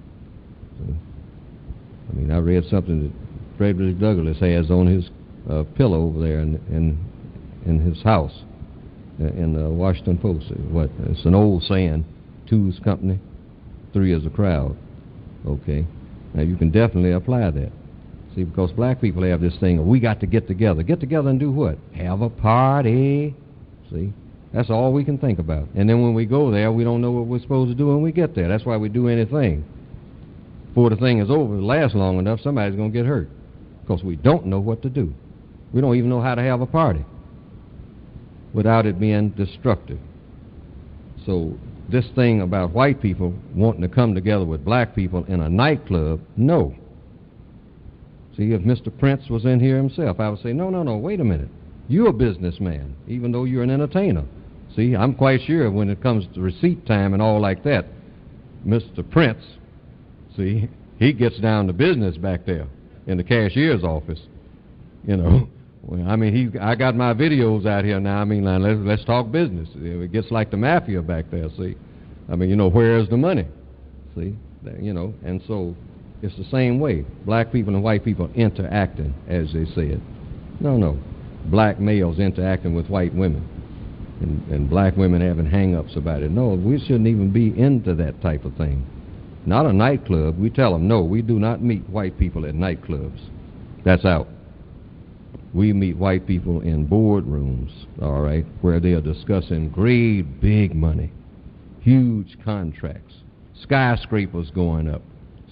So, I read something that Frederick Douglass has on his pillow over there in his house in the Washington Post. It's an old saying, 2 is company, 3 is a crowd. Okay. Now, you can definitely apply that. See, because black people have this thing of, we got to get together. Get together and do what? Have a party. See? That's all we can think about. And then when we go there, we don't know what we're supposed to do when we get there. That's why we do anything. Before the thing is over, it lasts long enough, somebody's going to get hurt. Because we don't know what to do. We don't even know how to have a party without it being destructive. So this thing about white people wanting to come together with black people in a nightclub, no. See, if Mr. Prince was in here himself, I would say, no, wait a minute. You're a businessman, even though you're an entertainer. See, I'm quite sure when it comes to receipt time and all like that, Mr. Prince, see, he gets down to business back there in the cashier's office. I got my videos out here now. Let's talk business. It gets like the mafia back there, see. Where's the money? See, and so it's the same way. Black people and white people interacting, as they said. No. Black males interacting with white women and black women having hang-ups about it. No, we shouldn't even be into that type of thing. Not a nightclub. We tell them, no, we do not meet white people at nightclubs. That's out. We meet white people in boardrooms, all right, where they are discussing great big money, huge contracts, skyscrapers going up, see,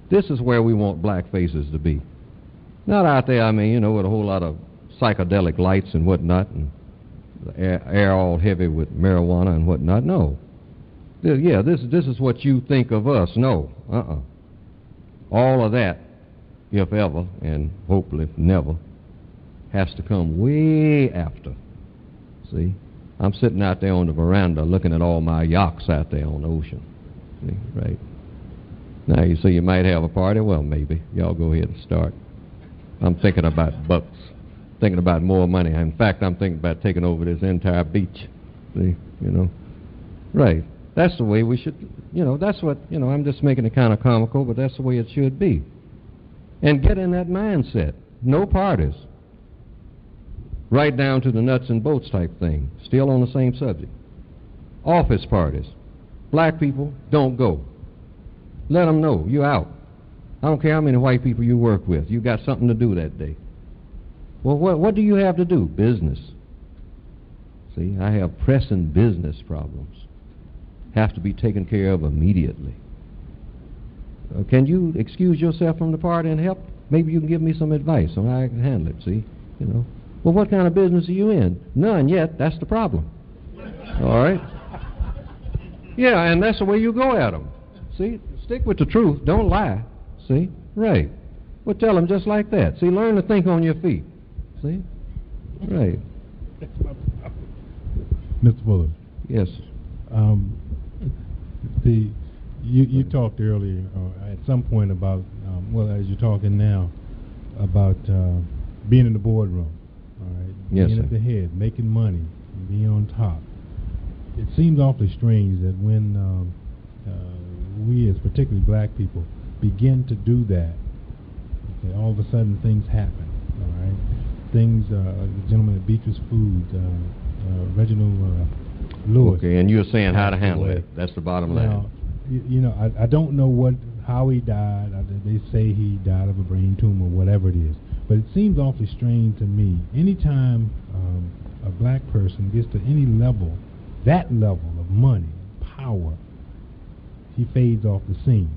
This is where we want black faces to be. Not out there, I mean, you know, with a whole lot of psychedelic lights and whatnot, and the air all heavy with marijuana and whatnot. No. Yeah, this is what you think of us. No. All of that, if ever, and hopefully never, has to come way after. See? I'm sitting out there on the veranda looking at all my yachts out there on the ocean. See? Right. Now, you say you might have a party. Well, maybe. Y'all go ahead and start. I'm thinking about bucks, thinking about more money. In fact, I'm thinking about taking over this entire beach. See? You know? Right. That's the way we should, you know, that's what, you know, I'm just making it kind of comical, but that's the way it should be. And get in that mindset. No parties. Right down to the nuts and bolts type thing. Still on the same subject. Office parties. Black people, don't go. Let them know you're out. I don't care how many white people you work with. You got something to do that day. Well, what do you have to do? Business. See, I have pressing business problems. Have to be taken care of immediately. Can you excuse yourself from the party and help? Maybe you can give me some advice on how I can handle it, see? You know. Well, what kind of business are you in? None yet. That's the problem. All right? Yeah, and that's the way you go at them. See? Stick with the truth. Don't lie. See? Right. Well, tell them just like that. See, learn to think on your feet. See? Right. Mr. Fuller. Yes. You talked earlier, at some point about, well, as you're talking now, about being in the boardroom, all right? Yes, being sir. at the head, making money, being on top. It seems awfully strange that when we, as particularly black people, begin to do that, okay, all of a sudden things happen, all right? Things, the gentleman at Beatrice Foods, Reginald Lewis. Okay, and you're saying how to handle it. That's the bottom line. Now, you know, I don't know how he died. They say he died of a brain tumor, whatever it is. But it seems awfully strange to me. Anytime a black person gets to any level, that level of money, power, he fades off the scene.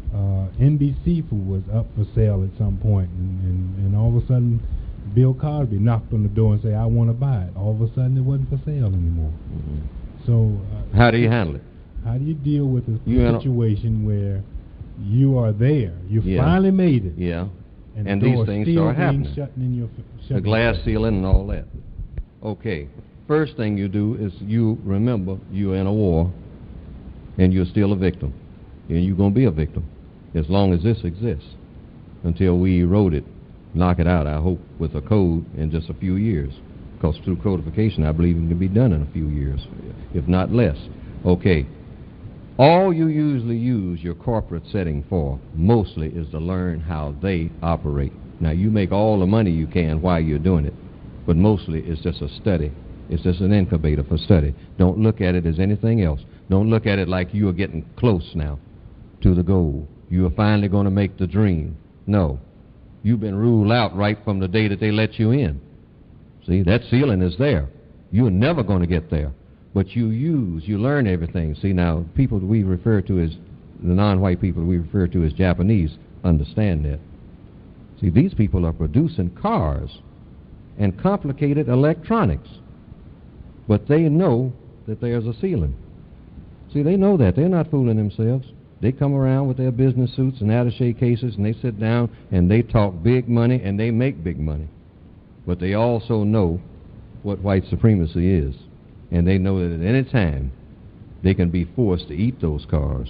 NBC Food was up for sale at some point, and all of a sudden, Bill Cosby knocked on the door and said, I want to buy it. All of a sudden, it wasn't for sale anymore. Mm-hmm. So, how do you handle it? How do you deal with a situation where you are there, you finally made it, yeah, and the these things start happening, the glass ceiling and all that. Okay, first thing you do is you remember you're in a war, and you're still a victim, and you're going to be a victim as long as this exists, until we erode it, knock it out, I hope, with a code in just a few years. Because through codification, I believe it can be done in a few years, if not less. Okay. All you usually use your corporate setting for, mostly, is to learn how they operate. Now, you make all the money you can while you're doing it, but mostly it's just a study. It's just an incubator for study. Don't look at it as anything else. Don't look at it like you are getting close now to the goal. You are finally going to make the dream. No. You've been ruled out right from the day that they let you in. See, that ceiling is there. You're never going to get there. But you learn everything. See, now, people we refer to as, the non-white people we refer to as Japanese, understand that. See, these people are producing cars and complicated electronics. But they know that there's a ceiling. See, they know that. They're not fooling themselves. They come around with their business suits and attaché cases, and they sit down and they talk big money and they make big money. But they also know what white supremacy is. And they know that at any time they can be forced to eat those cars.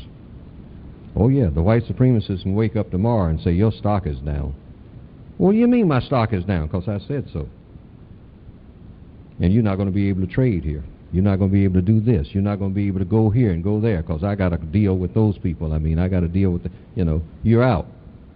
Oh yeah, the white supremacists can wake up tomorrow and say, your stock is down. What do you mean my stock is down? Because I said so. And you're not going to be able to trade here. You're not going to be able to do this. You're not going to be able to go here and go there because I got to deal with those people. I mean, I got to deal with you're out.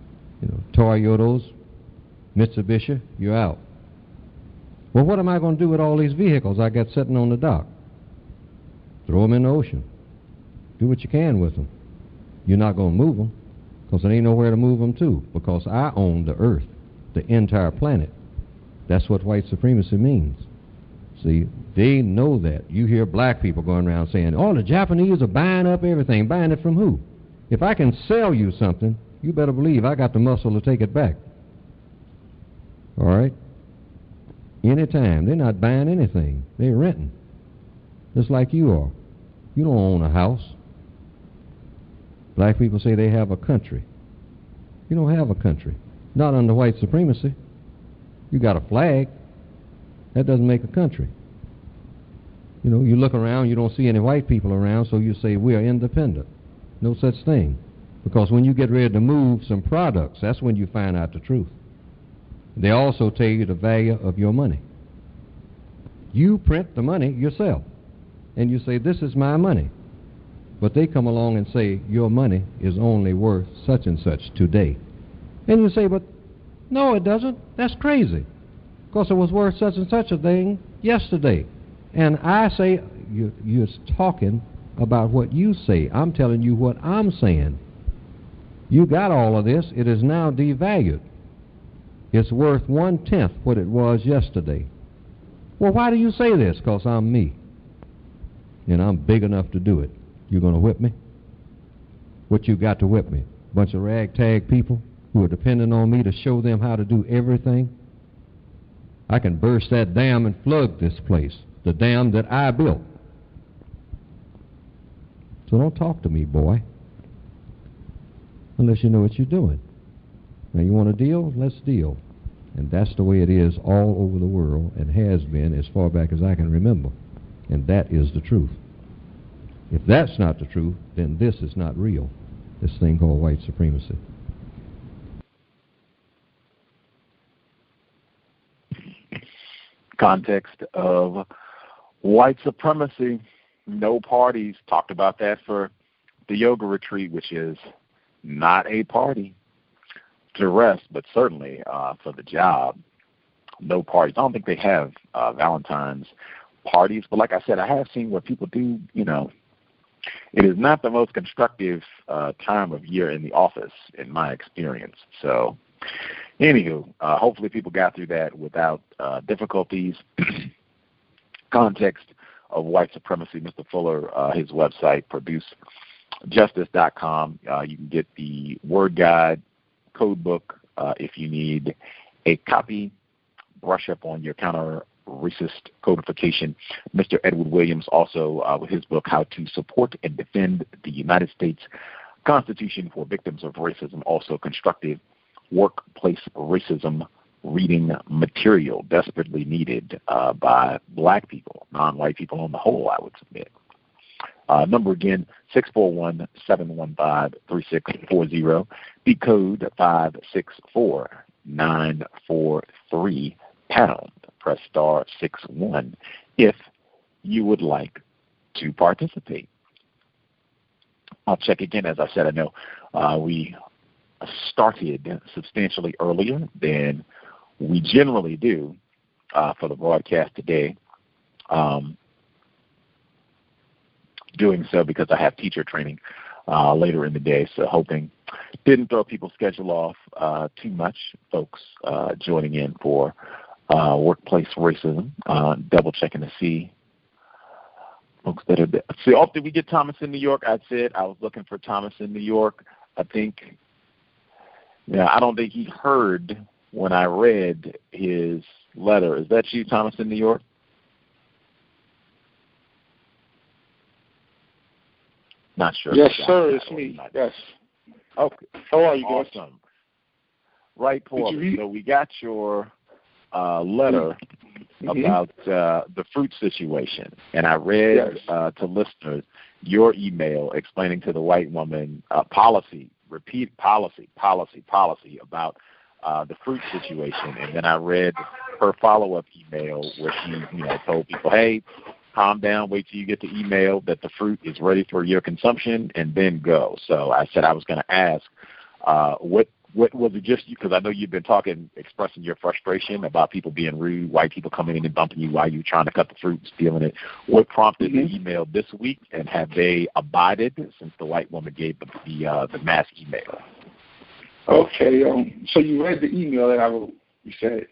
Toyotas, Mitsubishi, you're out. Well, what am I going to do with all these vehicles I got sitting on the dock? Throw them in the ocean. Do what you can with them. You're not going to move them because there ain't nowhere to move them to, because I own the earth, the entire planet. That's what white supremacy means. See, they know that. You hear black people going around saying, oh, the Japanese are buying up everything. Buying it from who? If I can sell you something you better believe I got the muscle to take it back. All right? Anytime. They're not buying anything. They're renting. Just like you are. You don't own a house. Black people say they have a country. You don't have a country. Not under white supremacy. You got a flag. That doesn't make a country. You know, you look around, you don't see any white people around, so you say we are independent. No such thing. Because when you get ready to move some products, that's when you find out the truth. They also tell you the value of your money. You print the money yourself, and you say, this is my money. But they come along and say, your money is only worth such and such today. And you say, but no, it doesn't. That's crazy. Because it was worth such and such a thing yesterday. And I say, you're talking about what you say. I'm telling you what I'm saying. You got all of this. It is now devalued. It's worth 1/10 what it was yesterday. Well, why do you say this? Because I'm me. And I'm big enough to do it. You going to whip me? What you got to whip me? Bunch of ragtag people who are depending on me to show them how to do everything? I can burst that dam and flood this place. The dam that I built. So don't talk to me, boy. Unless you know what you're doing. Now, you want to deal? Let's deal. And that's the way it is all over the world and has been as far back as I can remember. And that is the truth. If that's not the truth, then this is not real, this thing called white supremacy. Context of white supremacy, no parties. Talked about that for the yoga retreat, which is not a party to rest, but certainly for the job, no parties. I don't think they have Valentine's parties, but like I said, I have seen what people do, you know. It is not the most constructive time of year in the office, in my experience. So, anywho, hopefully people got through that without difficulties. Context of white supremacy, Mr. Fuller, his website, producejustice.com. You can get the word guide, code book, if you need a copy, brush up on your counter-racist codification. Mr. Edward Williams also with his book, How to Support and Defend the United States Constitution for Victims of Racism, also constructive workplace racism reading material desperately needed by black people, non-white people on the whole, I would submit. Number again, 641-715-3640. The code 564-943#. Press star 61 if you would like to participate. I'll check again. As I said, I know we started substantially earlier than we generally do for the broadcast today. Doing so because I have teacher training later in the day, so hoping didn't throw people's schedule off too much. Folks joining in for workplace racism, double checking to see folks that are there. See, did we get Thomas in New York? I said I was looking for Thomas in New York. I don't think he heard when I read his letter. Is that you, Thomas in New York? Not sure. Yes, sir. It's me. Yes. Okay. How are you guys? Awesome. Right, Paul. So we got your letter about the fruit situation, and I read to listeners your email explaining to the white woman repeat policy about the fruit situation, and then I read her follow-up email where she told people, hey, calm down, wait till you get the email that the fruit is ready for your consumption, and then go. So I said I was going to ask, what was it just because I know you've been expressing your frustration about people being rude, white people coming in and bumping you while you're trying to cut the fruit and stealing it. What prompted the email this week, and have they abided since the white woman gave the mass email? Okay, so you read the email that I wrote, you said?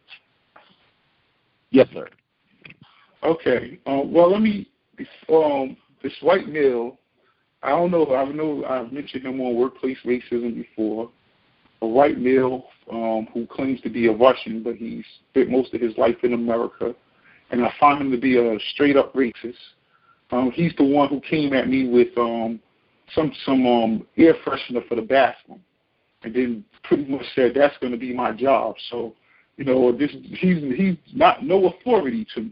Yes, sir. Okay. Well, let me. This white male, I don't know. I know I've mentioned him on Workplace Racism before. A white male who claims to be a Russian, but he's spent most of his life in America. And I find him to be a straight-up racist. He's the one who came at me with some air freshener for the bathroom, and then pretty much said that's going to be my job. So, you know, he's not no authority to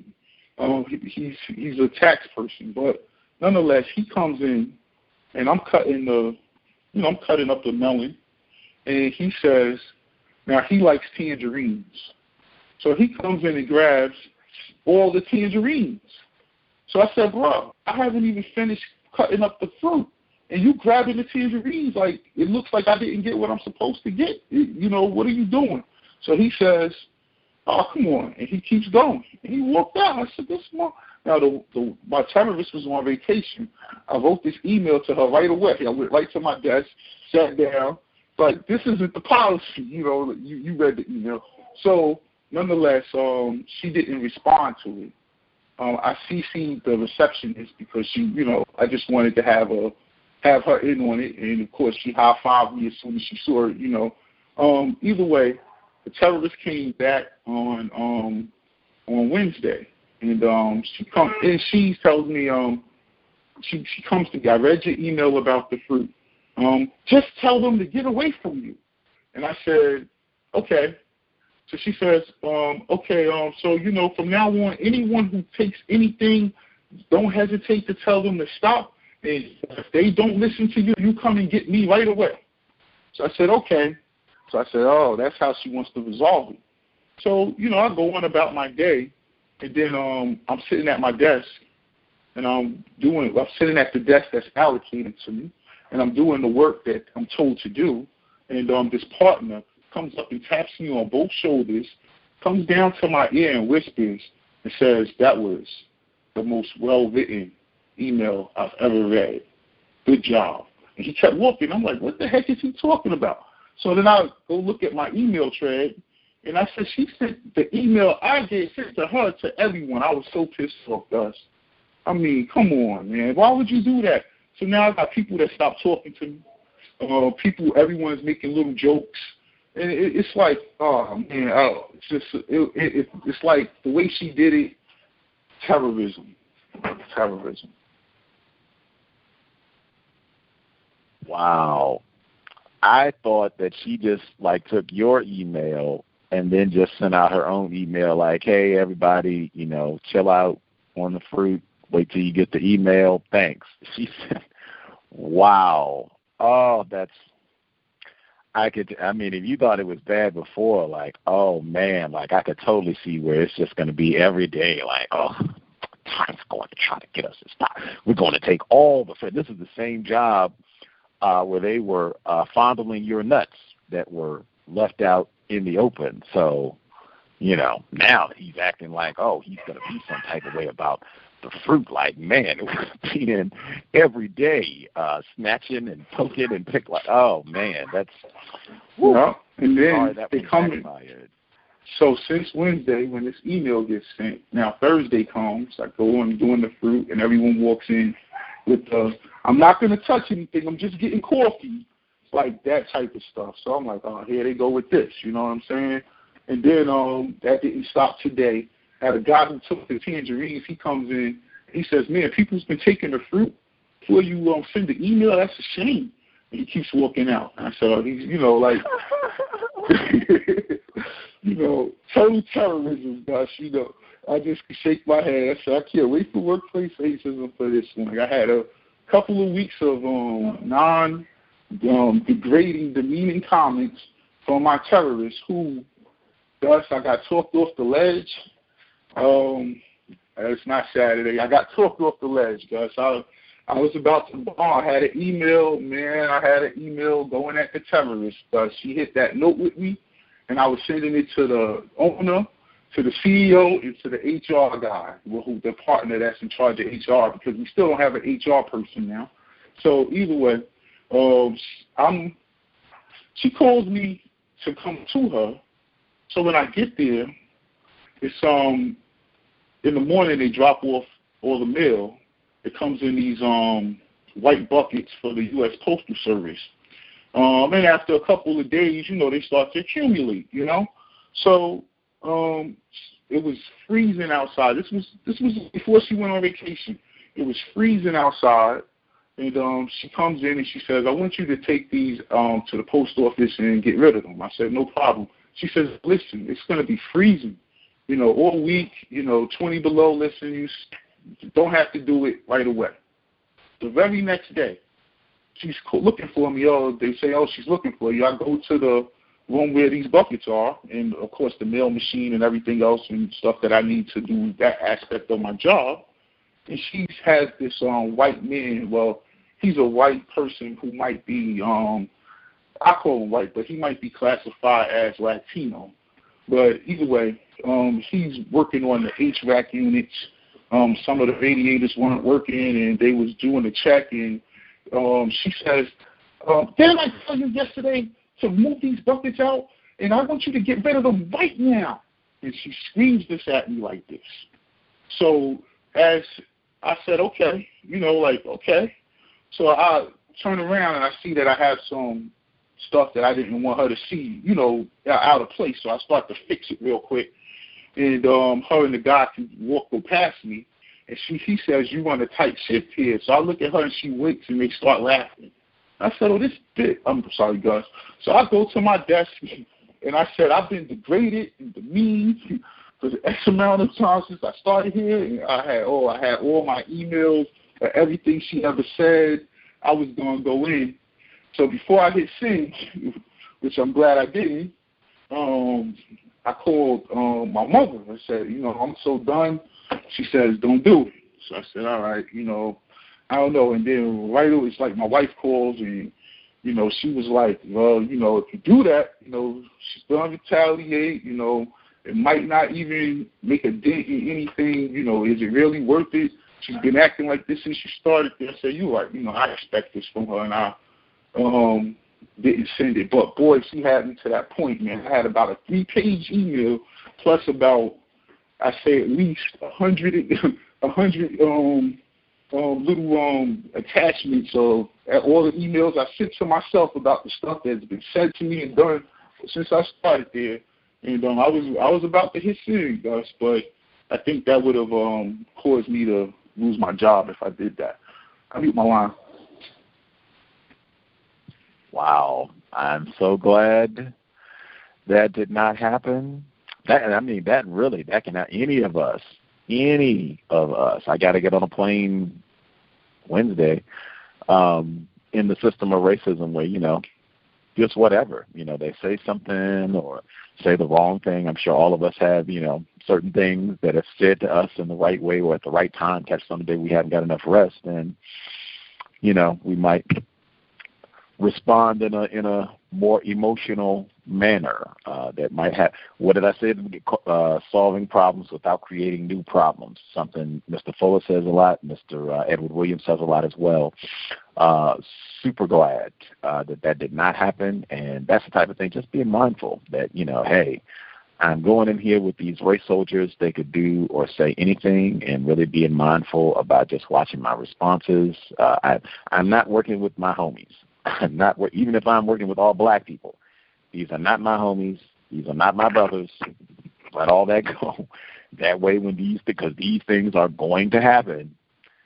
me. He's a tax person, but nonetheless, he comes in, and I'm cutting up the melon, and he says, now he likes tangerines, so he comes in and grabs all the tangerines. So I said, bro, I haven't even finished cutting up the fruit, and you grabbing the tangerines like it looks like I didn't get what I'm supposed to get. You know, what are you doing? So he says, oh, come on, and he keeps going. And he walked out. I said, this one. Now, my terrorist was on vacation. I wrote this email to her right away. I went right to my desk, sat down. Like, this isn't the policy. You know, you read the email. So, nonetheless, she didn't respond to it. I CC'd the receptionist because she, you know, I just wanted to have her in on it, and of course she high-fived me as soon as she saw it. You know, either way, the terrorist came back on Wednesday, and she tells me she comes to me. I read your email about the fruit. Just tell them to get away from you. And I said, okay. So she says, okay, so, you know, from now on, anyone who takes anything, don't hesitate to tell them to stop. And if they don't listen to you, you come and get me right away. So I said, okay. So I said, oh, that's how she wants to resolve it. So, you know, I go on about my day, and then I'm sitting at my desk, and I'm sitting at the desk that's allocated to me, and I'm doing the work that I'm told to do, and this partner comes up and taps me on both shoulders, comes down to my ear and whispers and says, that was the most well-written email I've ever read. Good job. And he kept walking. I'm like, what the heck is he talking about? So then I go look at my email thread, and I said, she sent the email I sent to her to everyone. I was so pissed off, Gus. I mean, come on, man. Why would you do that? So now I got people that stopped talking to me. Everyone's making little jokes. And it's like, oh, man, it's like the way she did it, terrorism. Wow. I thought that she just, like, took your email and then just sent out her own email like, hey, everybody, you know, chill out on the fruit. Wait till you get the email. Thanks. She said, wow. Oh, if you thought it was bad before, like, oh, man, like, I could totally see where it's just going to be every day, like, oh, time's going to try to get us to stop. We're going to take all the – this is the same job where they were fondling your nuts that were left out in the open. So, you know, now he's acting like, oh, he's going to be some type of way about the fruit. Like, man, it was being every day, snatching and poking and pick. Like, oh man, that's. Yeah, and then that they come in. So since Wednesday, when this email gets sent, now Thursday comes. I go on doing the fruit, and everyone walks in with I'm not going to touch anything. I'm just getting coffee, like that type of stuff. So I'm like, oh, here they go with this. You know what I'm saying? And then that didn't stop today. Had a guy who took the tangerines. He comes in. He says, man, people's been taking the fruit before you send the email. That's a shame. And he keeps walking out. And I said, oh, he's, you know, like, you know, total terrorism, gosh, you know. I just shake my head. I said, I can't wait for workplace racism for this one. I had a couple of weeks of degrading, demeaning comments from my terrorists who, thus, I got talked off the ledge. It's not Saturday. I got talked off the ledge, Gus. I was about to bomb. I had an email, going at the terrorist. She hit that note with me, and I was sending it to the owner, to the CEO, and to the HR guy, the partner that's in charge of HR, because we still don't have an HR person now. So either way, she calls me to come to her. So when I get there, it's in the morning they drop off all the mail. It comes in these white buckets for the U.S. Postal Service. And after a couple of days, they start to accumulate, So it was freezing outside. This was before she went on vacation. It was freezing outside. And she comes in and she says, I want you to take these to the post office and get rid of them. I said, no problem. She says, listen, it's going to be freezing, all week, 20 below. Listen, you don't have to do it right away. The very next day, she's looking for me. They say, she's looking for you. I go to the room where these buckets are, and, of course, the mail machine and everything else and stuff that I need to do that aspect of my job. And she has this white man. Well, he's a white person who might be, I call him white, but he might be classified as Latino. But either way, he's working on the HVAC units. Some of the radiators weren't working, and they was doing a check. And she says, didn't I tell you yesterday to move these buckets out? And I want you to get rid of them right now. And she screams this at me like this. So as I said, okay, okay. So I turn around and I see that I have some stuff that I didn't want her to see, out of place. So I start to fix it real quick. And her and the guy can go past me. And he says, you run a tight shift here. So I look at her and she winks and they start laughing. I said, I'm sorry, Gus. So I go to my desk and I said, I've been degraded and demeaned for the X amount of times since I started here. And I had all my emails, everything she ever said. I was going to go in. So before I hit send, which I'm glad I didn't, I called my mother. I said, I'm so done. She says, don't do it. So I said, all right, I don't know. And then right away, it's like my wife calls and, she was like, well, if you do that, she's going to retaliate, it might not even make a dent in anything. Is it really worth it? She's been acting like this since she started there. I said, you're right. I expect this from her, and I didn't send it. But, boy, she had me to that point, man. I had about a 3-page email plus about, I say at least 100 little attachments of all the emails I sent to myself about the stuff that's been said to me and done since I started there. And I was about to hit send, Gus, but I think that would have caused me to lose my job if I did that. I mute my line. Wow. I'm so glad that did not happen. That can happen. Any of us. I got to get on a plane Wednesday in the system of racism where, just whatever. They say something or say the wrong thing. I'm sure all of us have, certain things that have said to us in the right way or at the right time. Catch someday we haven't got enough rest, and we might respond in a more emotional manner that might have. What did I say? Solving problems without creating new problems. Something Mr. Fuller says a lot. Mr. Edward Williams says a lot as well. Super glad that did not happen, and that's the type of thing. Just being mindful that hey, I'm going in here with these race soldiers. They could do or say anything, and really being mindful about just watching my responses. I'm not working with my homies. I'm not, even if I'm working with all black people. These are not my homies. These are not my brothers. Let all that go. That way, because these things are going to happen,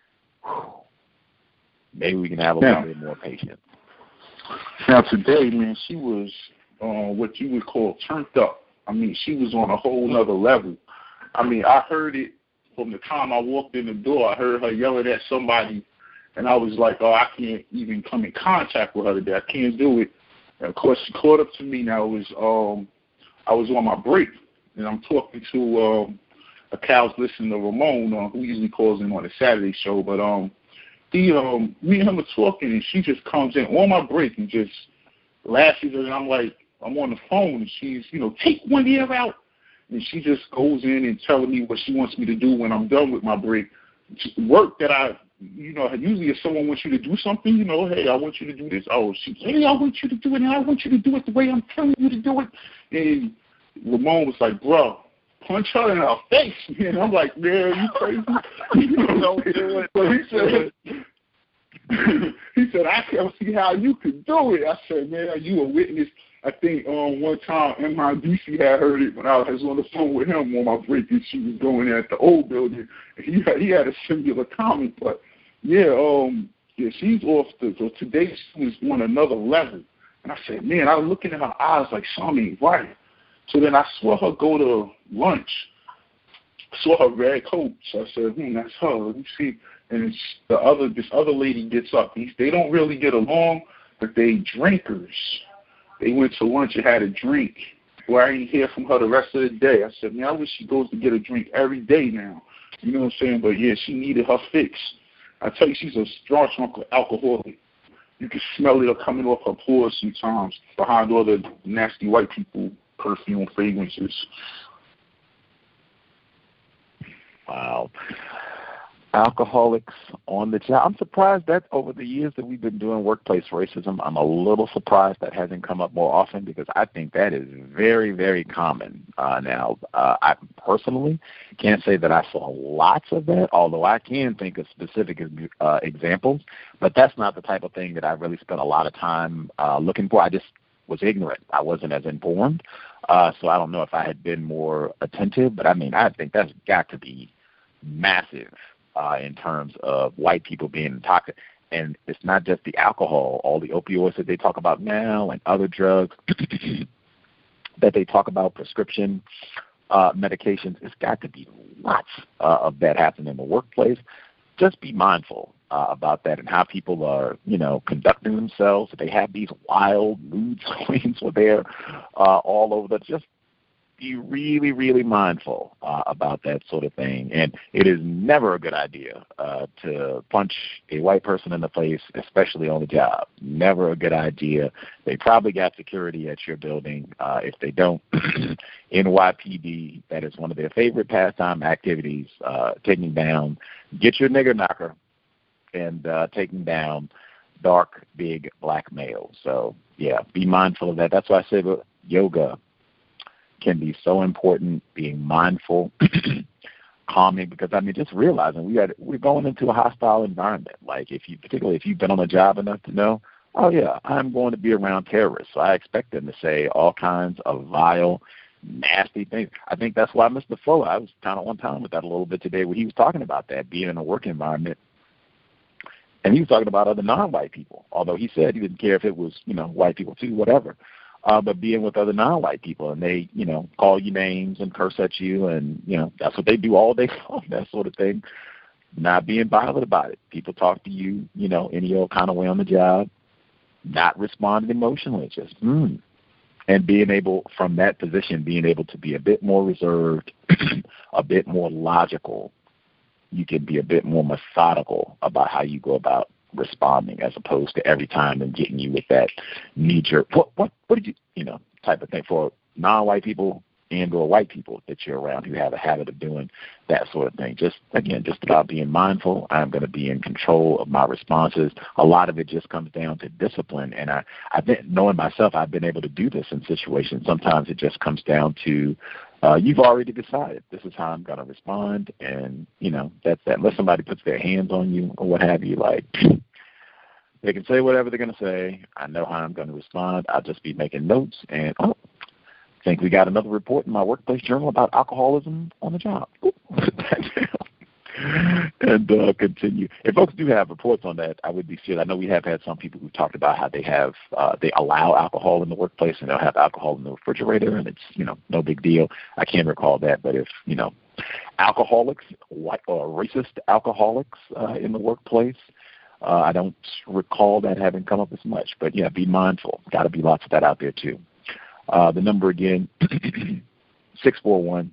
maybe we can have a little bit more patience. Now today, man, she was what you would call turned up. I mean, she was on a whole nother level. I mean, I heard it from the time I walked in the door. I heard her yelling at somebody, and I was like, I can't even come in contact with her today. I can't do it. And of course, she caught up to me. Now I was on my break, and I'm talking to a cow's listening to Ramon, who usually calls in on the Saturday show. But me and him are talking, and she just comes in on my break and just lashes, and I'm like, I'm on the phone, and she's, take one ear out. And she just goes in and telling me what she wants me to do when I'm done with my break. Work that usually if someone wants you to do something, hey, I want you to do this. Oh, hey, I want you to do it, and I want you to do it the way I'm telling you to do it. And Ramon was like, bro, punch her in her face. And I'm like, man, you crazy? Don't do it. But he said, He said, I can't see how you could do it. I said, man, you a witness. I think one time MIDC had heard it when I was on the phone with him on my break, and she was going at the old building. And he had a similar comment, but yeah, she's off so today she was on another level. And I said, man, I was looking in her eyes like something ain't right. So then I saw her go to lunch. I saw her red coat. So I said, that's her. Let me see. And this other lady gets up. They don't really get along, but they drinkers. They went to lunch and had a drink. Well, I didn't hear from her the rest of the day. I said, man, I wish she goes to get a drink every day now. You know what I'm saying? But, yeah, she needed her fix. I tell you, she's a staunch alcoholic. You can smell it coming off her pores sometimes behind all the nasty white people perfume fragrances. Wow. Alcoholics on the job. I'm surprised that over the years that we've been doing workplace racism, I'm a little surprised that hasn't come up more often, because I think that is very, very common now. I personally can't say that I saw lots of that, although I can think of specific examples, but that's not the type of thing that I really spent a lot of time looking for. I just was ignorant. I wasn't as informed, so I don't know if I had been more attentive, but I mean, I think that's got to be massive in terms of white people being toxic. And it's not just the alcohol, all the opioids that they talk about now and other drugs that they talk about, prescription medications. It's got to be lots of that happening in the workplace. Just be mindful about that and how people are, conducting themselves. They have these wild mood swings where they're all over the just be really, really mindful about that sort of thing. And it is never a good idea to punch a white person in the face, especially on the job. Never a good idea. They probably got security at your building. If they don't, NYPD, that is one of their favorite pastime activities, taking down, get your nigger knocker and taking down dark, big black males. So, yeah, be mindful of that. That's why I say yoga can be so important, being mindful, calming, because, just realizing we're going into a hostile environment. Like, particularly if you've been on a job enough to know, oh, yeah, I'm going to be around terrorists, so I expect them to say all kinds of vile, nasty things. I think that's why Mr. Fuller, I was kind of on time with that a little bit today, where he was talking about that, being in a work environment. And he was talking about other non-white people, although he said he didn't care if it was, white people too, whatever. But being with other non-white people, and they, call you names and curse at you, and, that's what they do all day long, that sort of thing. Not being bothered about it. People talk to you, any old kind of way on the job, not responding emotionally, just, And being able, from that position, being able to be a bit more reserved, a bit more logical. You can be a bit more methodical about how you go about responding, as opposed to every time and getting you with that knee-jerk, what did you, type of thing. For non-white people and or white people that you're around who have a habit of doing that sort of thing. Just about being mindful. I'm going to be in control of my responses. A lot of it just comes down to discipline, and I've been, knowing myself, I've been able to do this in situations. Sometimes it just comes down to you've already decided this is how I'm going to respond, and, that's that. Unless somebody puts their hands on you or what have you, like, they can say whatever they're going to say. I know how I'm going to respond. I'll just be making notes, and, I think we got another report in my workplace journal about alcoholism on the job. And continue. If folks do have reports on that, I would be sure. I know we have had some people who talked about how they have they allow alcohol in the workplace, and they'll have alcohol in the refrigerator, and it's no big deal. I can't recall that, but if alcoholics, white or racist alcoholics in the workplace, I don't recall that having come up as much. But yeah, be mindful. Got to be lots of that out there too. The number again, 641-715-3640.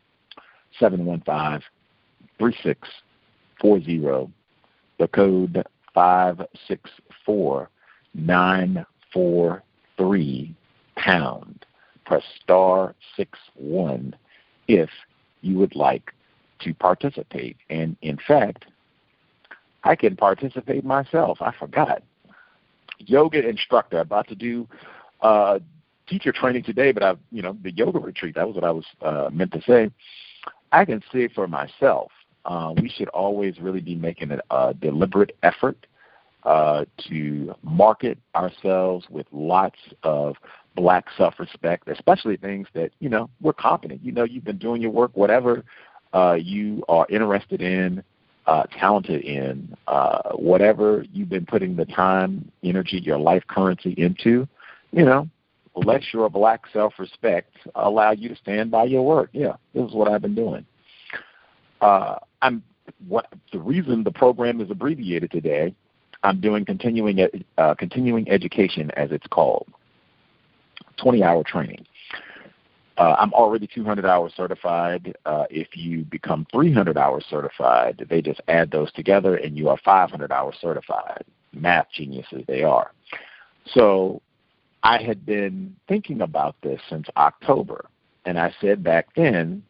The code 564-943#. Press *61 if you would like to participate. And in fact, I can participate myself. I forgot. Yoga instructor, about to do teacher training today, but the yoga retreat, that was what I was meant to say. I can say for myself, we should always really be making a deliberate effort to market ourselves with lots of black self-respect, especially things that, we're competent. You've been doing your work, whatever you are interested in, talented in, whatever you've been putting the time, energy, your life currency into, let your black self-respect allow you to stand by your work. Yeah, this is what I've been doing. The reason the program is abbreviated today, I'm doing continuing education, as it's called, 20-hour training. I'm already 200 hours certified. If you become 300 hours certified, they just add those together and you are 500 hours certified. Math geniuses they are. So I had been thinking about this since October, and I said back then,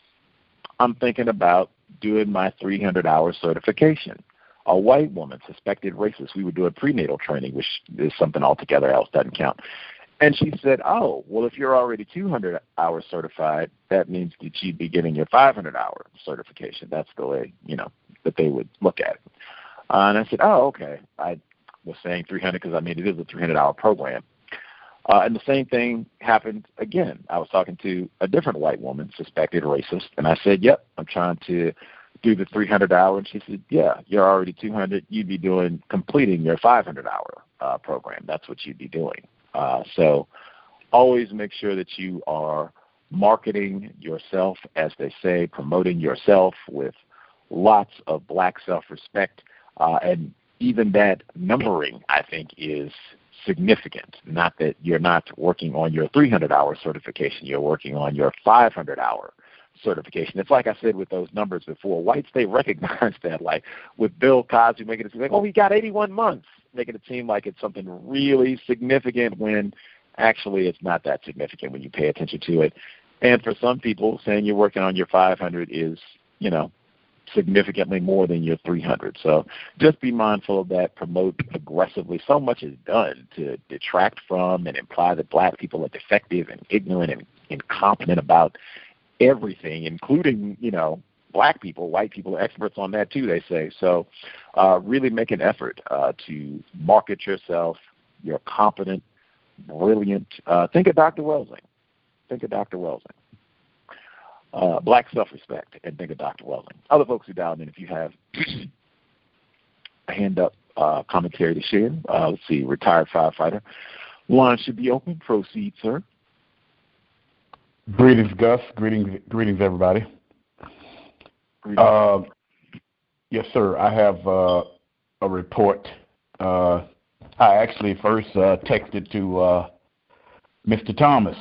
I'm thinking about doing my 300-hour certification. A white woman, suspected racist, we would do a prenatal training, which is something altogether else, doesn't count. And she said, oh, well, if you're already 200 hours certified, that means that you'd be getting your 500-hour certification. That's the way, that they would look at it. And I said, oh, okay. I was saying 300 because, it is a 300-hour program. And the same thing happened again. I was talking to a different white woman, suspected racist, and I said, yep, I'm trying to do the 300-hour. And she said, yeah, you're already 200. You'd be completing your 500-hour program. That's what you'd be doing. So always make sure that you are marketing yourself, as they say, promoting yourself with lots of black self-respect. And even that numbering, I think, is significant. Not that you're not working on your 300-hour certification, you're working on your 500-hour certification. It's like I said with those numbers before. Whites, they recognize that, like with Bill Cosby making it seem like, oh, he got 81 months, making it seem like it's something really significant when actually it's not that significant when you pay attention to it. And for some people, saying you're working on your 500 is, significantly more than your 300. So just be mindful of that. Promote aggressively. So much is done to detract from and imply that black people are defective and ignorant and incompetent about everything, including, black people. White people are experts on that too, they say. So really make an effort to market yourself. You're competent, brilliant. Think of Dr. Welsing. Black self-respect, and think of Dr. Welsing. Other folks who dialed in, if you have a hand-up commentary to share, let's see, retired firefighter. Line should be open. Proceed, sir. Greetings, Gus. Greetings, everybody. Yes, sir. I have a report. I actually first texted to Mr. Thomas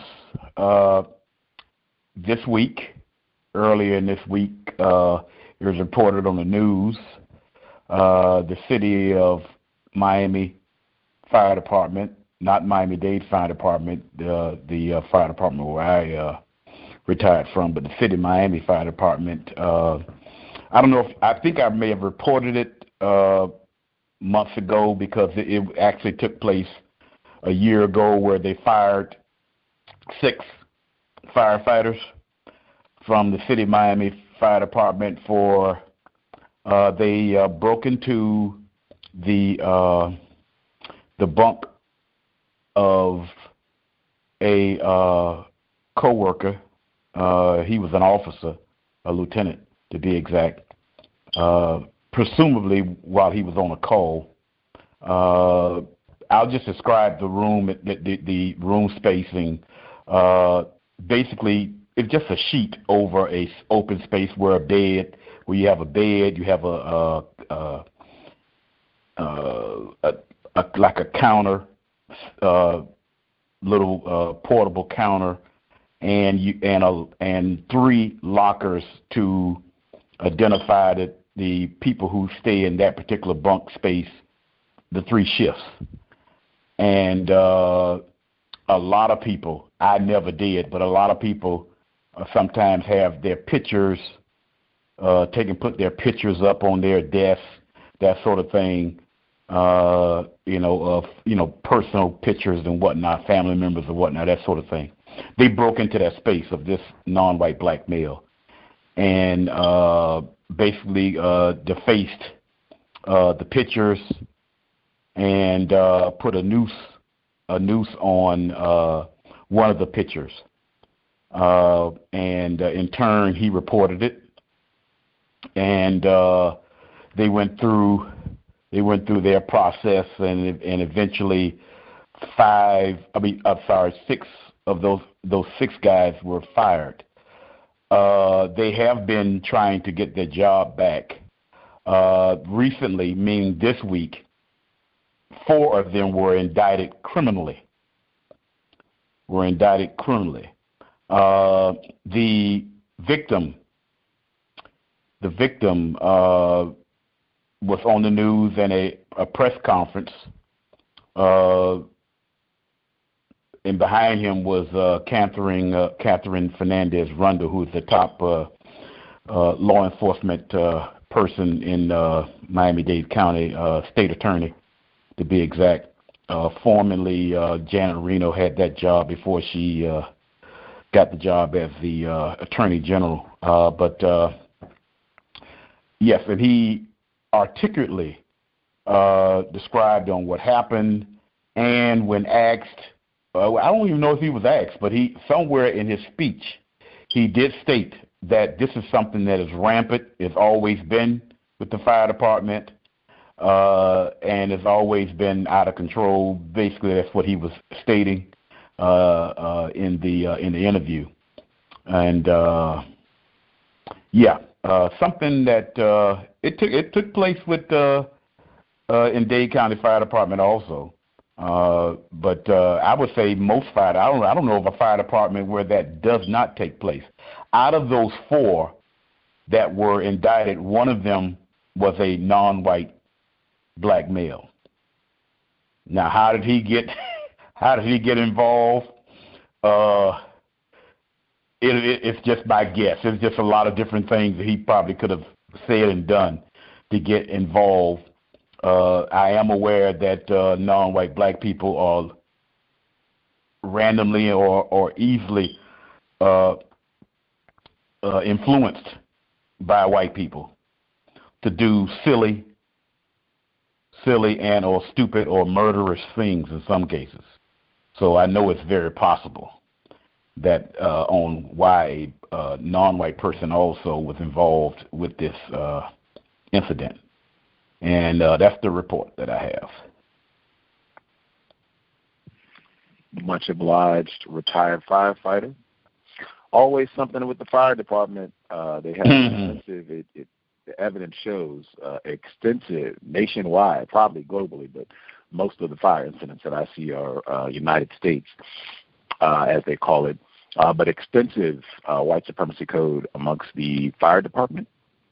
this week. Earlier in this week, it was reported on the news. The city of Miami Fire Department, not Miami-Dade Fire Department, the fire department where I retired from, but the city of Miami Fire Department. I don't know I think I may have reported it months ago because it actually took place a year ago where they fired 6 firefighters from the city of Miami Fire Department for they broke into the bunk of a co-worker. He was an officer, a lieutenant to be exact, presumably while he was on a call. I'll just describe the room, the room spacing. Basically, it's just a sheet over a open space where you have a bed, you have like a counter, little portable counter, and 3 lockers to identify the people who stay in that particular bunk space, the 3 shifts. And a lot of people, I never did, but a lot of people sometimes have their pictures, put their pictures up on their desk, that sort of thing, of personal pictures and whatnot, family members and whatnot, that sort of thing. They broke into that space of this non-white black male and basically defaced the pictures, and put a noose on one of the pitchers. And in turn, he reported it, and they went through their process, and eventually 6 of those 6 guys were fired. They have been trying to get their job back. Recently, meaning this week, 4 of them were indicted criminally. The victim was on the news in a press conference, and behind him was Catherine Fernandez-Rundle, who is the top law enforcement person in Miami-Dade County, state attorney, to be exact. Formerly, Janet Reno had that job before she got the job as the attorney general. But yes, and he articulately described on what happened, and when asked, I don't even know if he was asked, but he somewhere in his speech, he did state that this is something that is rampant, has always been with the fire department, and has always been out of control. Basically, that's what he was stating in the interview. And something that it took place with in Dade County Fire Department also. But I would say most fire. I don't know of a fire department where that does not take place. Out of those 4 that were indicted, one of them was a non-white black male. Now, how did he get involved? It's just my guess. It's just a lot of different things that he probably could have said and done to get involved. I am aware that non-white black people are randomly or easily influenced by white people to do silly and or stupid or murderous things in some cases. So I know it's very possible that on why a non-white person also was involved with this incident. And that's the report that I have. Much obliged, retired firefighter. Always something with the fire department. They have extensive, the evidence shows extensive nationwide, probably globally, but most of the fire incidents that I see are United States, as they call it, but extensive white supremacy code amongst the fire department.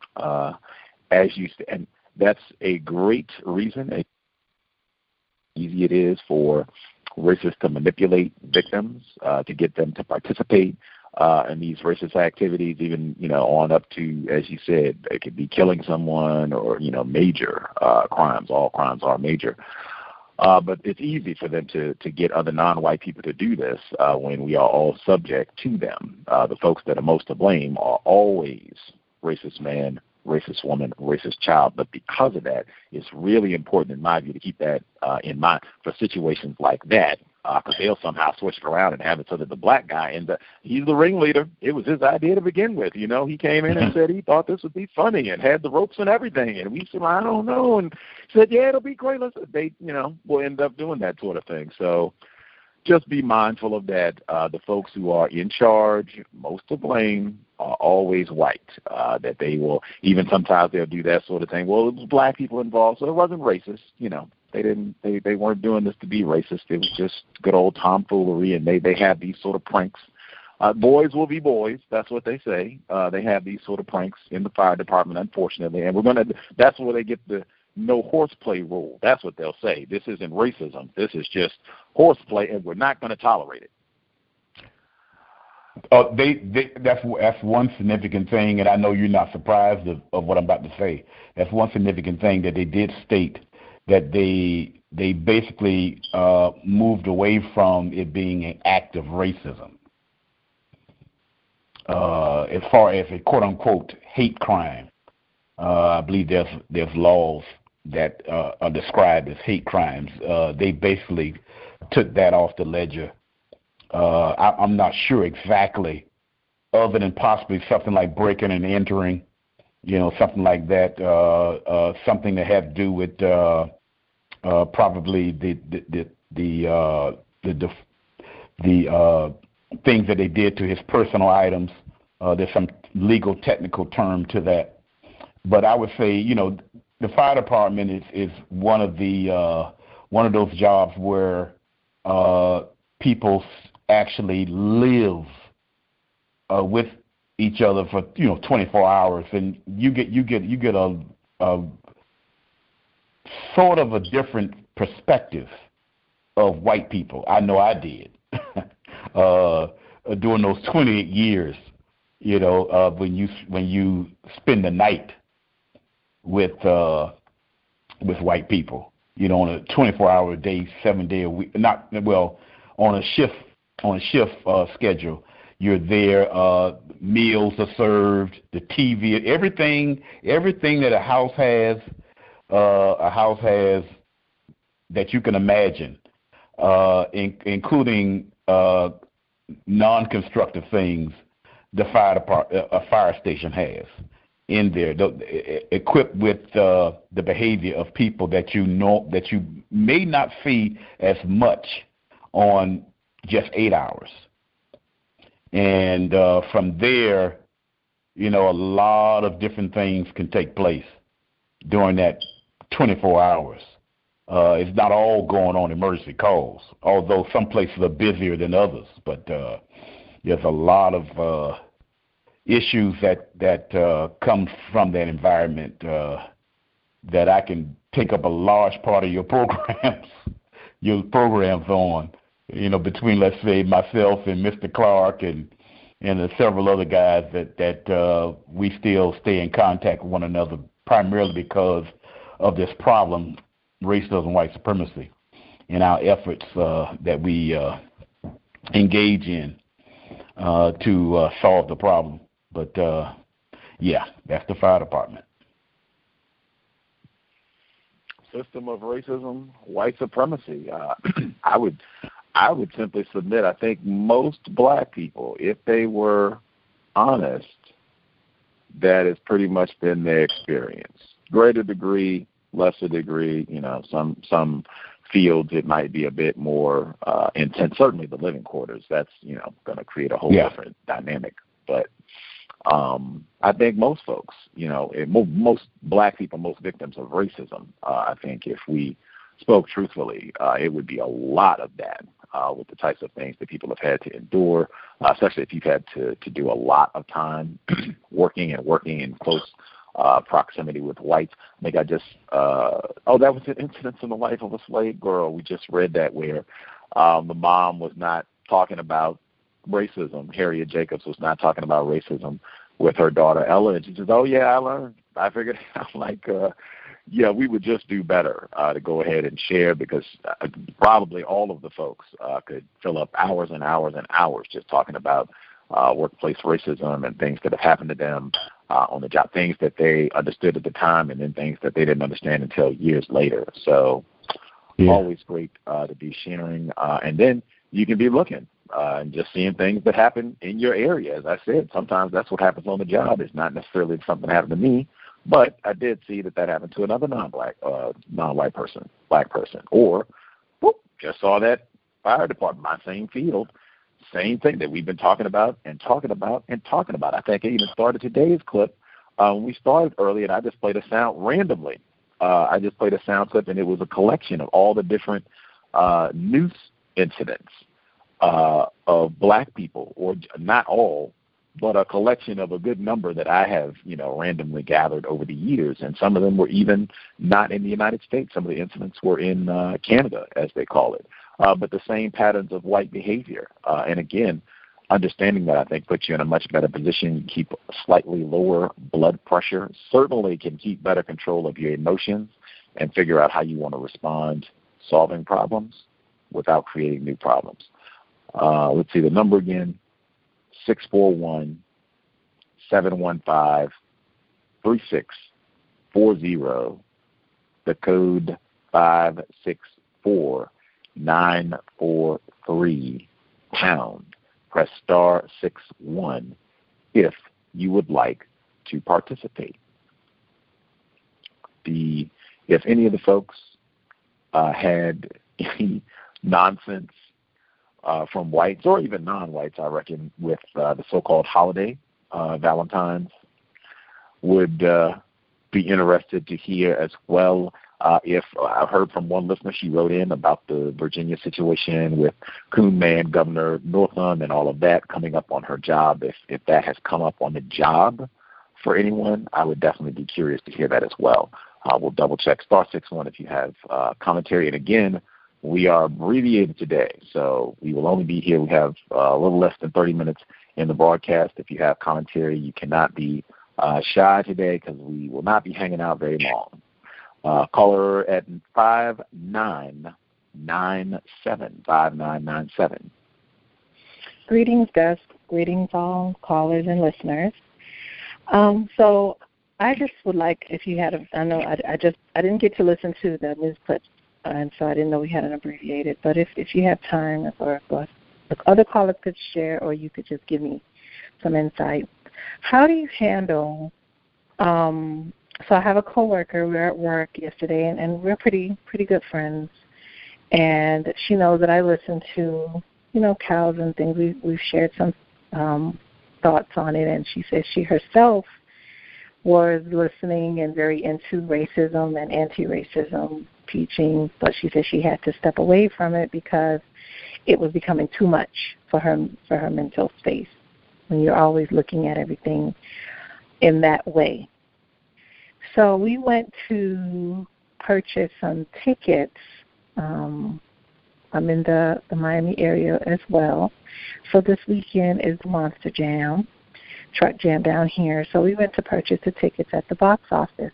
And that's a great reason, easy it is for racists to manipulate victims, to get them to participate in these racist activities, even, on up to, as you said, it could be killing someone or, major crimes. All crimes are major. But it's easy for them to get other non-white people to do this when we are all subject to them. The folks that are most to blame are always racist man, racist woman, racist child. But because of that, it's really important, in my view, to keep that in mind for situations like that, because they'll somehow switch it around and have it so that the black guy, he's the ringleader. It was his idea to begin with. He came in and said he thought this would be funny and had the ropes and everything. And we said, I don't know. And said, yeah, it'll be great. They, will end up doing that sort of thing. So just be mindful of that. The folks who are in charge, most to blame, are always white. That they will, even sometimes they'll do that sort of thing. Well, it was black people involved, so it wasn't racist. They weren't doing this to be racist. It was just good old tomfoolery, and they have these sort of pranks. Boys will be boys. That's what they say. They have these sort of pranks in the fire department, unfortunately, and that's where they get the no horseplay rule. That's what they'll say. This isn't racism. This is just horseplay, and we're not going to tolerate it. That's one significant thing, and I know you're not surprised of what I'm about to say. That's one significant thing that they did state, that they basically moved away from it being an act of racism. As far as a quote-unquote hate crime, I believe there's laws that are described as hate crimes. They basically took that off the ledger. I'm not sure exactly, other than possibly something like breaking and entering, something like that, something that had to do with probably the things that they did to his personal items. There's some legal technical term to that, but I would say the fire department is one of those jobs where people actually live with each other for 24 hours, and you get a sort of a different perspective of white people. I know I did during those 28 years. When you spend the night with white people, on a 24-hour day, 7 day a week, on a shift schedule. You're there. Meals are served. The TV, everything that a house has that you can imagine, including non-constructive things. A fire station has in there, equipped with the behavior of people that you may not see as much on just 8 hours. And from there, a lot of different things can take place during that 24 hours. It's not all going on emergency calls, although some places are busier than others. But there's a lot of issues that come from that environment that I can take up a large part of your programs on. Between, let's say, myself and Mr. Clark and several other guys that we still stay in contact with one another, primarily because of this problem, racism, white supremacy, and our efforts that we engage in to solve the problem. But that's the fire department. System of racism, white supremacy. I would simply submit, I think most black people, if they were honest, that has pretty much been their experience. Greater degree, lesser degree, some fields it might be a bit more intense. Certainly the living quarters, that's, going to create a whole different dynamic. But I think most folks, most black people, most victims of racism, I think if we spoke truthfully, it would be a lot of that with the types of things that people have had to endure, especially if you've had to do a lot of time working in close proximity with whites. I think that was an incident in the life of a slave girl. We just read that where the mom was not talking about racism. Harriet Jacobs was not talking about racism with her daughter Ella, and she says, "Oh yeah, I learned. I figured out we would just do better to go ahead and share, because probably all of the folks could fill up hours and hours and hours just talking about workplace racism and things that have happened to them on the job, things that they understood at the time, and then things that they didn't understand until years later." So always great to be sharing, and then you can be looking and just seeing things that happen in your area. As I said, sometimes that's what happens on the job. It's not necessarily something that happened to me, but I did see that happened to another non-white person, black person, or just saw that fire department, my same field, same thing that we've been talking about. I think I even started today's clip. We started early, and I just played a sound randomly. I just played a sound clip, and it was a collection of all the different news incidents of black people, or not all, but a collection of a good number that I have, randomly gathered over the years. And some of them were even not in the United States. Some of the incidents were in Canada, as they call it. But the same patterns of white behavior. And again, understanding that, I think, puts you in a much better position. You keep slightly lower blood pressure. Certainly can keep better control of your emotions and figure out how you want to respond, solving problems without creating new problems. Let's see the number again, 641-715-3640. the code 564-943#. Press star 61 if you would like to participate. If any of the folks had any nonsense from whites or even non-whites, I reckon, with the so-called holiday, Valentine's, would be interested to hear as well. If I've heard from one listener, she wrote in about the Virginia situation with Coon Man, Governor Northam, and all of that coming up on her job. If that has come up on the job for anyone, I would definitely be curious to hear that as well. We'll double check star 61 if you have commentary. And again, we are abbreviated today, so we will only be here. We have a little less than 30 minutes in the broadcast. If you have commentary, you cannot be shy today because we will not be hanging out very long. Caller at 5997. Greetings, Gus. Greetings, all callers and listeners. So I just would like, if you had, I didn't get to listen to the news clips, and so I didn't know we had an abbreviated. But if you have time, or if other callers could share, or you could just give me some insight. How do you handle? So I have a coworker. We were at work yesterday, and we're pretty good friends. And she knows that I listen to, cows and things. We've shared some thoughts on it, and she says she herself was listening and very into racism and anti-racism teaching, but she said she had to step away from it because it was becoming too much for her mental space when you're always looking at everything in that way. So we went to purchase some tickets. I'm in the Miami area as well. So this weekend is the Monster Jam, Truck Jam down here. So we went to purchase the tickets at the box office.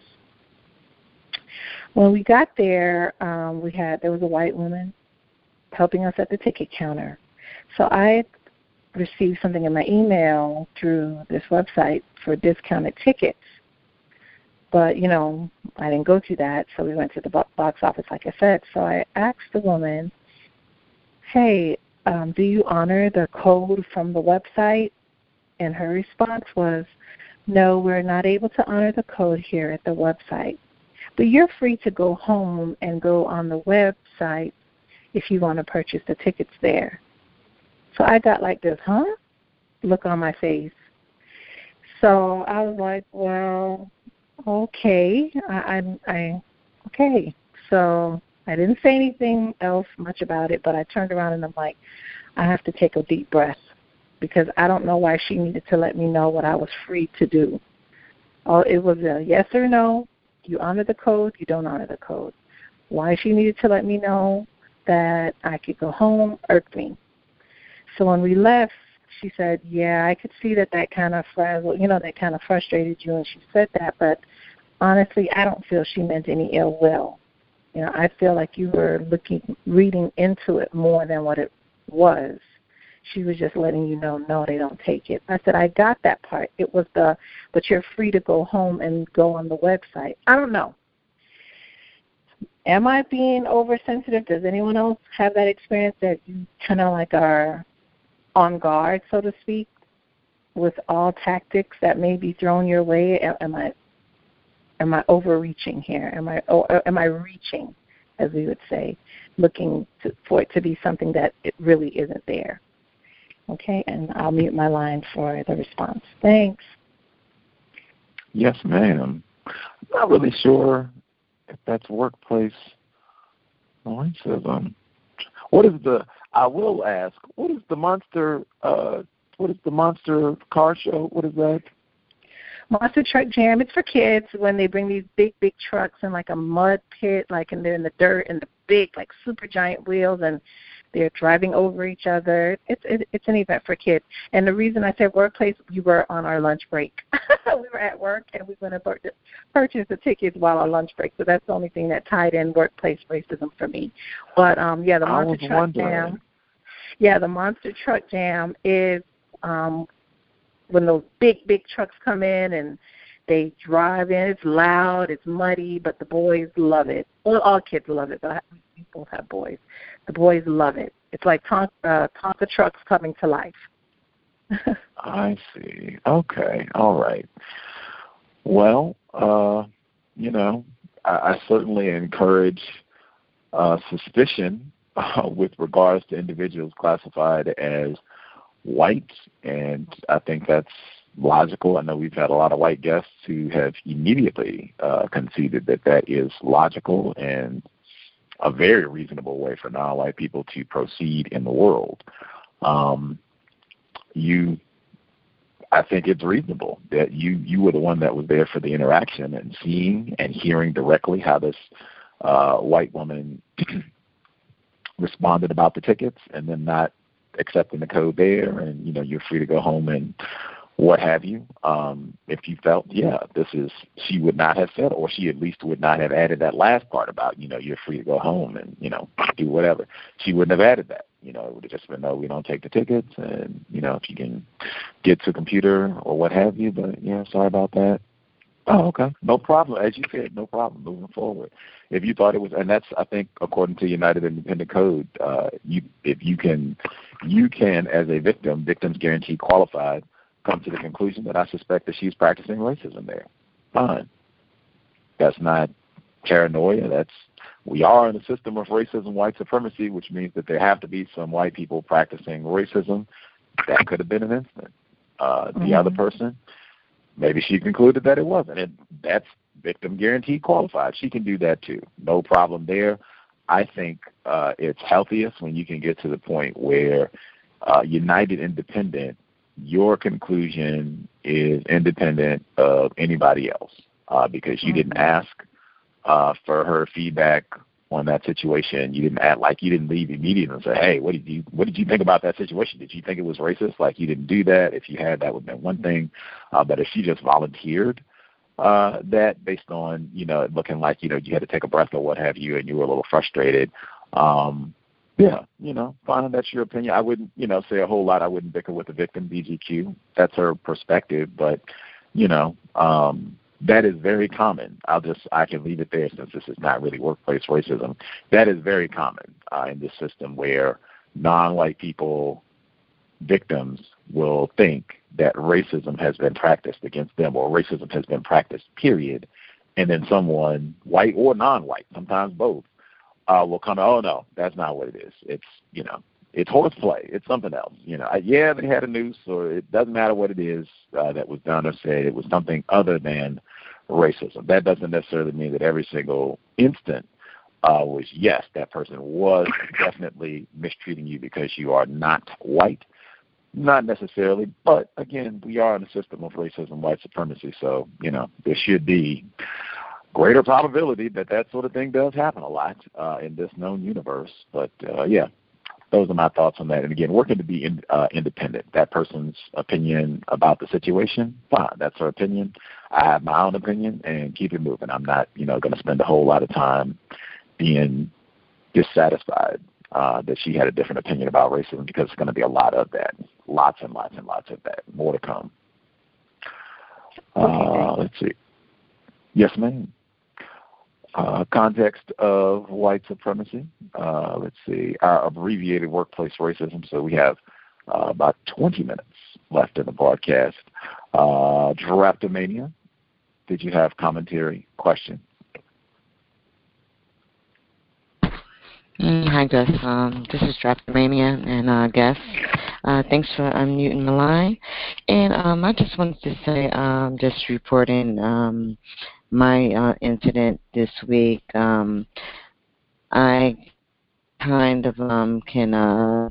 When we got there, there was a white woman helping us at the ticket counter. So I received something in my email through this website for discounted tickets. But, I didn't go through that, so we went to the box office, like I said. So I asked the woman, hey, do you honor the code from the website? And her response was, no, we're not able to honor the code here at the website. But you're free to go home and go on the website if you want to purchase the tickets there. So I got like this, look on my face. So I was like, well, okay. Okay. So I didn't say anything else much about it, but I turned around and I'm like, I have to take a deep breath because I don't know why she needed to let me know what I was free to do. Oh, it was a yes or no. You honor the code, you don't honor the code. Why she needed to let me know that I could go home irked me. So when we left, she said, yeah, I could see that kind of frazzled, that kind of frustrated you, and she said that, but honestly, I don't feel she meant any ill will. I feel like you were reading into it more than what it was. She was just letting you know, no, they don't take it. I said, I got that part. It was but you're free to go home and go on the website. I don't know. Am I being oversensitive? Does anyone else have that experience that you kind of like are on guard, so to speak, with all tactics that may be thrown your way? Am I overreaching here? Am I reaching, as we would say, looking for it to be something that it really isn't there? Okay, and I'll mute my line for the response. Thanks. Yes, ma'am. I'm not really sure if that's workplace racism. I will ask, what is the Monster car show? What is that? Monster Truck Jam. It's for kids when they bring these big trucks in like a mud pit, and they're in the dirt and the big, like super giant wheels, and they're driving over each other. It's an event for kids. And the reason I said workplace, we were on our lunch break. We were at work, and we went to purchase the tickets while our lunch break. So that's the only thing that tied in workplace racism for me. But, the Monster Truck Jam. Yeah, the Monster Truck Jam is when those big trucks come in and They drive in. It's loud. It's muddy, but the boys love it. Well, all kids love it, but we both have boys. The boys love it. It's like Tonka trucks coming to life. I see. Okay. All right. Well, I certainly encourage suspicion with regards to individuals classified as white, and I think that's logical. I know we've had a lot of white guests who have immediately conceded that is logical and a very reasonable way for non-white people to proceed in the world. I think it's reasonable that you were the one that was there for the interaction and seeing and hearing directly how this white woman responded about the tickets, and then not accepting the code there, and you're free to go home and what have you. If you felt, she would not have said, or she at least would not have added that last part about, you're free to go home and, do whatever. She wouldn't have added that. It would have just been, no, we don't take the tickets, and, if you can get to a computer or what have you, but, sorry about that. Oh, okay. No problem. As you said, no problem moving forward. If you thought it was, and that's, I think, according to United Independent Code, if you can, as a victim, Victims Guarantee Qualified, come to the conclusion that I suspect that she's practicing racism there. Fine. That's not paranoia. We are in a system of racism, white supremacy, which means that there have to be some white people practicing racism. That could have been an incident. The other person, maybe she concluded that it wasn't. And that's Victim Guarantee Qualified. She can do that too. No problem there. I think it's healthiest when you can get to the point where United Independent, your conclusion is independent of anybody else because you didn't ask for her feedback on that situation. You didn't leave immediately and say, hey, what did you think about that situation? Did you think it was racist? Like, you didn't do that. If you had, that would have been one thing. But if she just volunteered that based on, looking like, you had to take a breath or what have you, and you were a little frustrated, fine, that's your opinion. I wouldn't, say a whole lot. I wouldn't bicker with the victim, BGQ. That's her perspective, but, that is very common. I can leave it there since this is not really workplace racism. That is very common in this system where non-white people, victims, will think that racism has been practiced against them, or racism has been practiced, period. And then someone, white or non-white, sometimes both, will come, oh, no, that's not what it is. It's, it's horseplay. It's something else. They had a noose, or it doesn't matter what it is that was done or said. It was something other than racism. That doesn't necessarily mean that every single instant was, yes, that person was definitely mistreating you because you are not white. Not necessarily, but again, we are in a system of racism, white supremacy, so, there should be greater probability that sort of thing does happen a lot in this known universe. But, those are my thoughts on that. And again, working to be independent. That person's opinion about the situation, fine, that's her opinion. I have my own opinion, and keep it moving. I'm not, going to spend a whole lot of time being dissatisfied that she had a different opinion about racism, because it's going to be a lot of that. Lots and lots and lots of that. More to come. Let's see. Yes, ma'am. Context of white supremacy. Let's see. Our abbreviated workplace racism. So we have about 20 minutes left in the broadcast. Drapetomania. Did you have commentary, question? Hi, Gus. This is Drapetomania, and Gus, thanks for unmuting the line. And I just wanted to say, just reporting my incident this week. I kind of can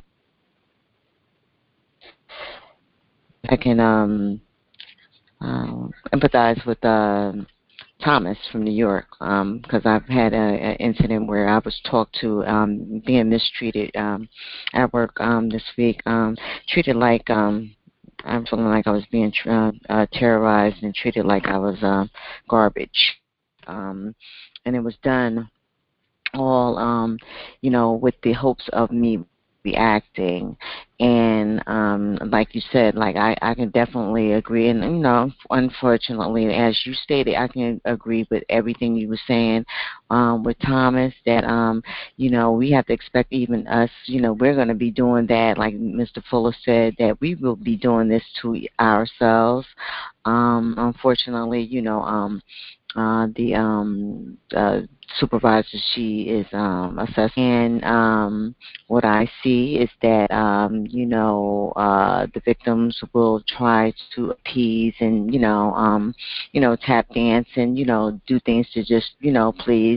empathize with Thomas from New York, because I've had an incident where I was talked to being mistreated at work this week, treated like I'm feeling like I was being terrorized and treated like I was garbage, and it was done all with the hopes of me reacting. And like you said, like I can definitely agree. And, unfortunately, as you stated, I can agree with everything you were saying with Thomas, that, we have to expect even us, we're going to be doing that, like Mr. Fuller said, that we will be doing this to ourselves. Unfortunately, the supervisor, she is assessing. And what I see is that, the victims will try to appease and, tap dance and, do things to just, please,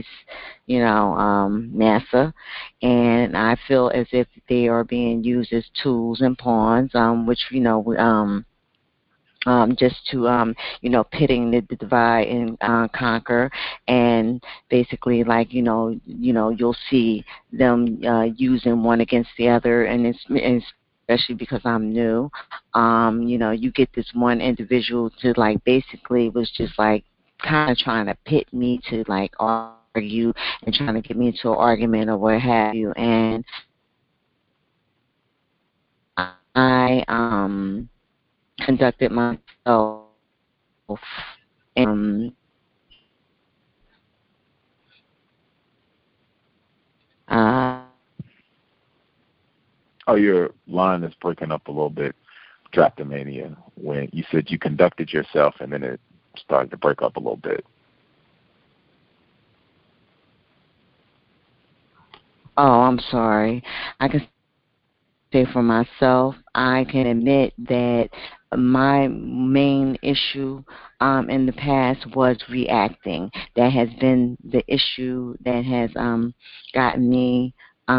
NASA. And I feel as if they are being used as tools and pawns, which, just to, pitting the divide and conquer, and basically, like, you'll see them using one against the other, and especially because I'm new, you get this one individual to, like, basically was just, like, kind of trying to pit me to, like, argue and trying to get me into an argument or what have you, and I, conducted myself your line is breaking up a little bit, Drapetomania, when you said you conducted yourself and then it started to break up a little bit. Oh, I'm sorry. I can say for myself, I can admit that my main issue in the past was reacting. That has been the issue that has gotten me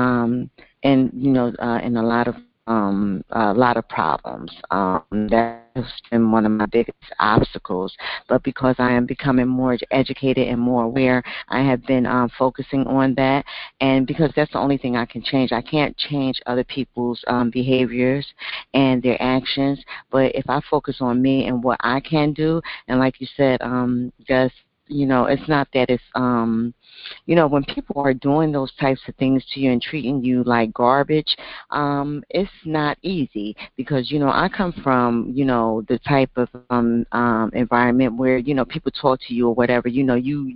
in a lot of problems. That's been one of my biggest obstacles. But because I am becoming more educated and more aware, I have been focusing on that. And because that's the only thing I can change. I can't change other people's behaviors and their actions. But if I focus on me and what I can do, and like you said, just, it's not that it's, when people are doing those types of things to you and treating you like garbage, it's not easy because, I come from, the type of environment where, people talk to you or whatever, you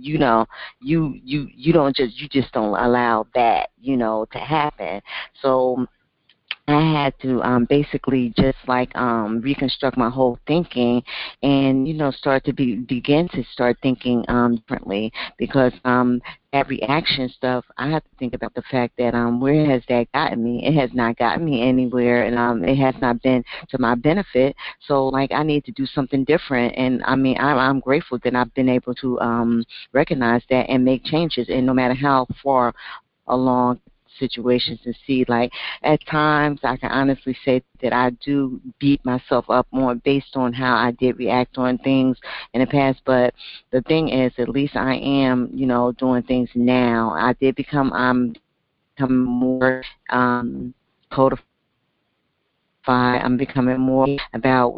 just don't allow that, to happen. So I had to basically just like reconstruct my whole thinking and, start to begin to start thinking differently because that reaction stuff, I have to think about the fact that where has that gotten me? It has not gotten me anywhere, and it has not been to my benefit. So, like, I need to do something different. And, I mean, I'm grateful that I've been able to recognize that and make changes. And no matter how far along situations and see, like, at times I can honestly say that I do beat myself up more based on how I did react on things in the past. But the thing is, at least I am, doing things now. I'm becoming more codified. I'm becoming more about,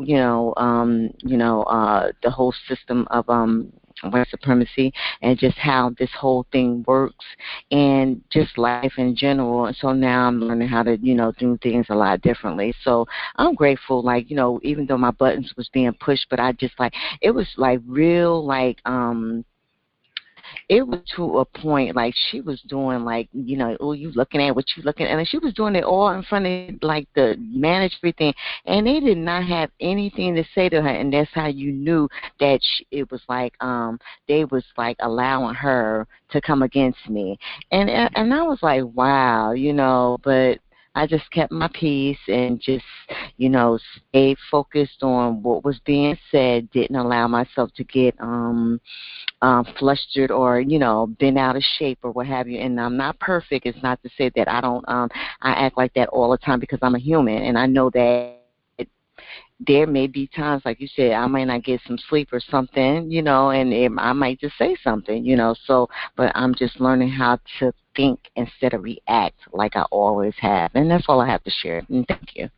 the whole system of white supremacy and just how this whole thing works and just life in general. And so now I'm learning how to, do things a lot differently. So I'm grateful, like, even though my buttons was being pushed, but I just like, it was like real, like, it was to a point, like, she was doing, like, oh, you looking at what you looking at, and she was doing it all in front of, like, the manager, everything, and they did not have anything to say to her, and that's how you knew that it was, like, they was, like, allowing her to come against me, and I was like, wow, but I just kept my peace and just, stayed focused on what was being said, didn't allow myself to get flustered or, bent out of shape or what have you. And I'm not perfect. It's not to say that I don't, I act like that all the time because I'm a human. And I know that there may be times, like you said, I might not get some sleep or something, and I might just say something, so, but I'm just learning how to think instead of react like I always have. And that's all I have to share. And thank you.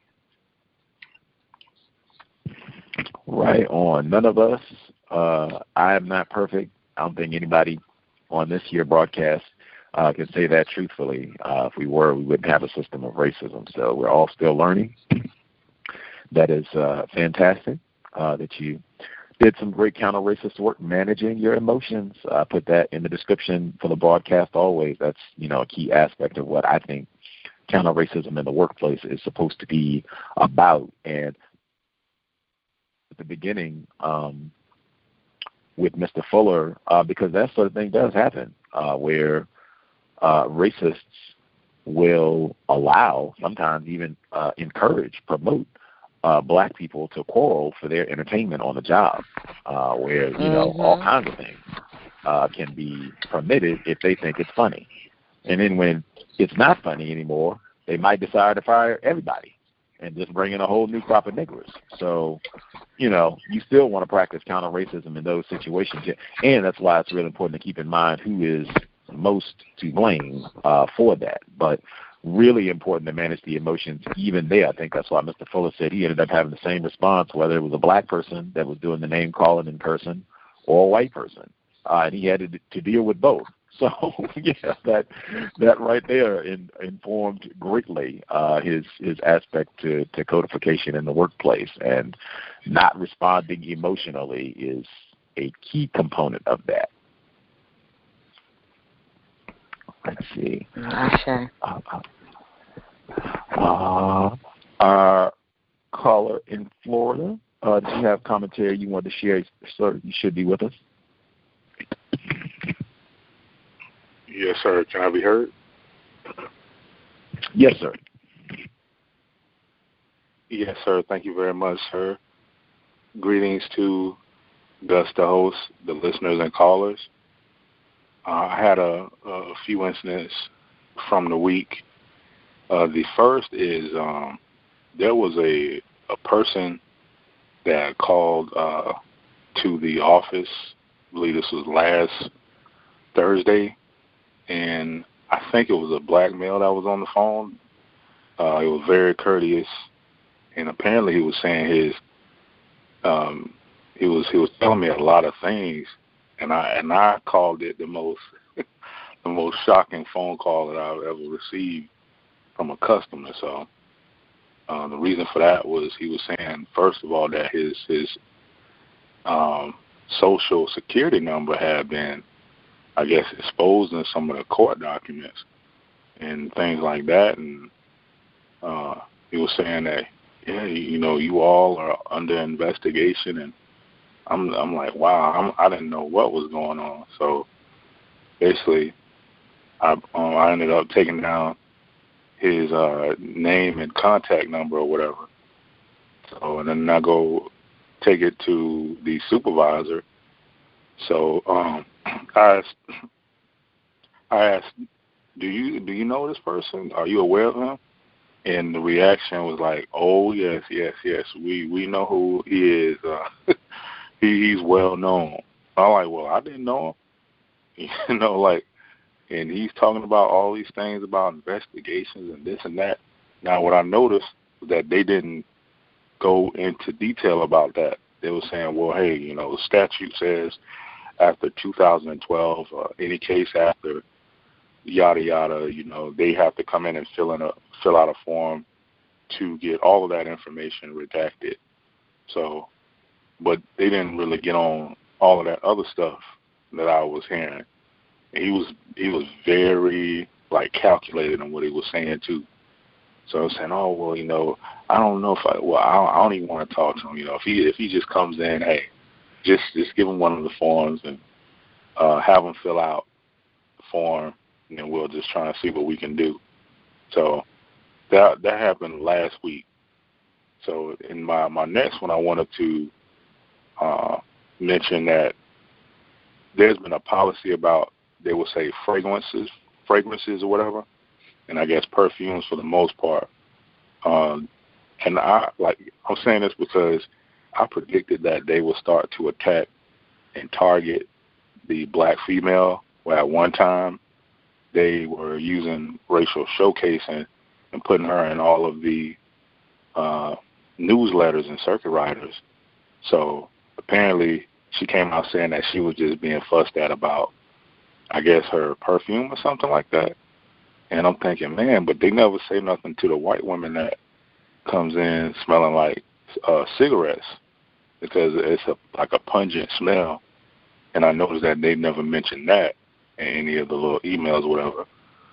Right on. None of us, I am not perfect. I don't think anybody on this year broadcast can say that truthfully. If we were, we wouldn't have a system of racism. So we're all still learning. That is fantastic that you did some great counter-racist work managing your emotions. Put that in the description for the broadcast always. That's, a key aspect of what I think counter-racism in the workplace is supposed to be about. And at the beginning with Mr. Fuller, because that sort of thing does happen, where racists will allow, sometimes even encourage, promote black people to quarrel for their entertainment on the job, where, all kinds of things can be permitted if they think it's funny. And then when it's not funny anymore, they might decide to fire everybody and just bring in a whole new crop of niggers. So, you still want to practice counter-racism in those situations. And that's why it's really important to keep in mind who is most to blame for that. But really important to manage the emotions even there. I think that's why Mr. Fuller said he ended up having the same response, whether it was a black person that was doing the name calling in person or a white person. And he had to deal with both. So, that right there informed greatly his aspect to codification in the workplace. And not responding emotionally is a key component of that. Let's see. Our caller in Florida, do you have commentary you want to share? Sir, you should be with us. Yes, sir. Can I be heard? Yes, sir. Yes, sir. Thank you very much, sir. Greetings to Gus, the host, the listeners and callers. I had a few incidents from the week. The first is there was a person that called to the office. I believe this was last Thursday, and I think it was a black male that was on the phone. It was very courteous, and apparently he was saying he was telling me a lot of things, and I called it the most shocking phone call that I've ever received from a customer. So the reason for that was he was saying, first of all, that his social security number had been, I guess, exposed in some of the court documents and things like that. And he was saying that, you all are under investigation. And I'm like, wow, I didn't know what was going on. So basically, I ended up taking down his name and contact number or whatever. So, and then I go take it to the supervisor. So I asked, do you know this person? Are you aware of him? And the reaction was like, oh, yes, we know who he is. He's well known. I'm like, well, I didn't know him. And he's talking about all these things about investigations and this and that. Now, what I noticed was that they didn't go into detail about that. They were saying, well, hey, the statute says after 2012, any case after yada, yada, they have to come in and fill out a form to get all of that information redacted. So, but they didn't really get on all of that other stuff that I was hearing. He was very calculated in what he was saying too. So I was saying, oh well, I don't know if I don't even want to talk to him. If he just comes in, hey, just give him one of the forms and have him fill out the form, and then we'll just try and see what we can do. So that happened last week. So in my next one, I wanted to mention that there's been a policy about, they will say fragrances or whatever, and I guess perfumes for the most part. And I'm saying this because I predicted that they will start to attack and target the black female, where at one time they were using racial showcasing and putting her in all of the newsletters and circuit riders. So apparently she came out saying that she was just being fussed at about I guess, her perfume or something like that. And I'm thinking, man, but they never say nothing to the white woman that comes in smelling like cigarettes, because it's like a pungent smell. And I noticed that they never mentioned that in any of the little emails or whatever.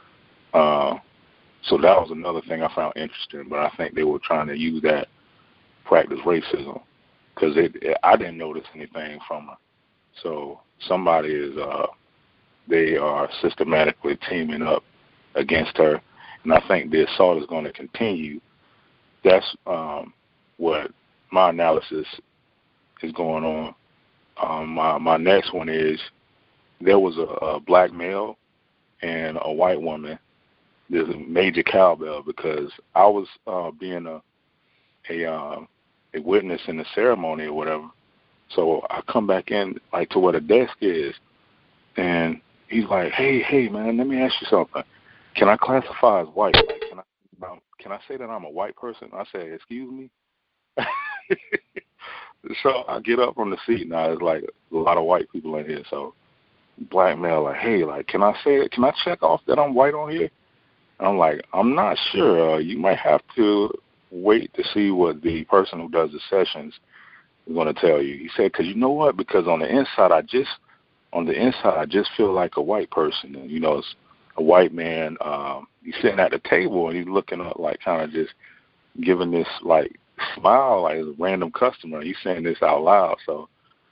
So that was another thing I found interesting, but I think they were trying to use that practice racism, because I didn't notice anything from her. So somebody is, they are systematically teaming up against her, and I think the assault is going to continue. That's what my analysis is going on. My next one is there was a black male and a white woman. There's a major cowbell, because I was being a witness in the ceremony or whatever. So I come back in like to where the desk is, and he's like, "Hey, man, let me ask you something. Can I classify as white? Like, can I say that I'm a white person?" I said, "Excuse me." So I get up from the seat. Now there's like a lot of white people in here. So black male, like, "Hey, like, can I say it? Can I check off that I'm white on here?" And I'm like, "I'm not sure. You might have to wait to see what the person who does the sessions is going to tell you." He said, "Because you know what? Because on the inside, I just feel like a white person. And, you know, it's a white man. He's sitting at the table and he's looking up, like, kind of just giving this like smile, like a random customer. He's saying this out loud." So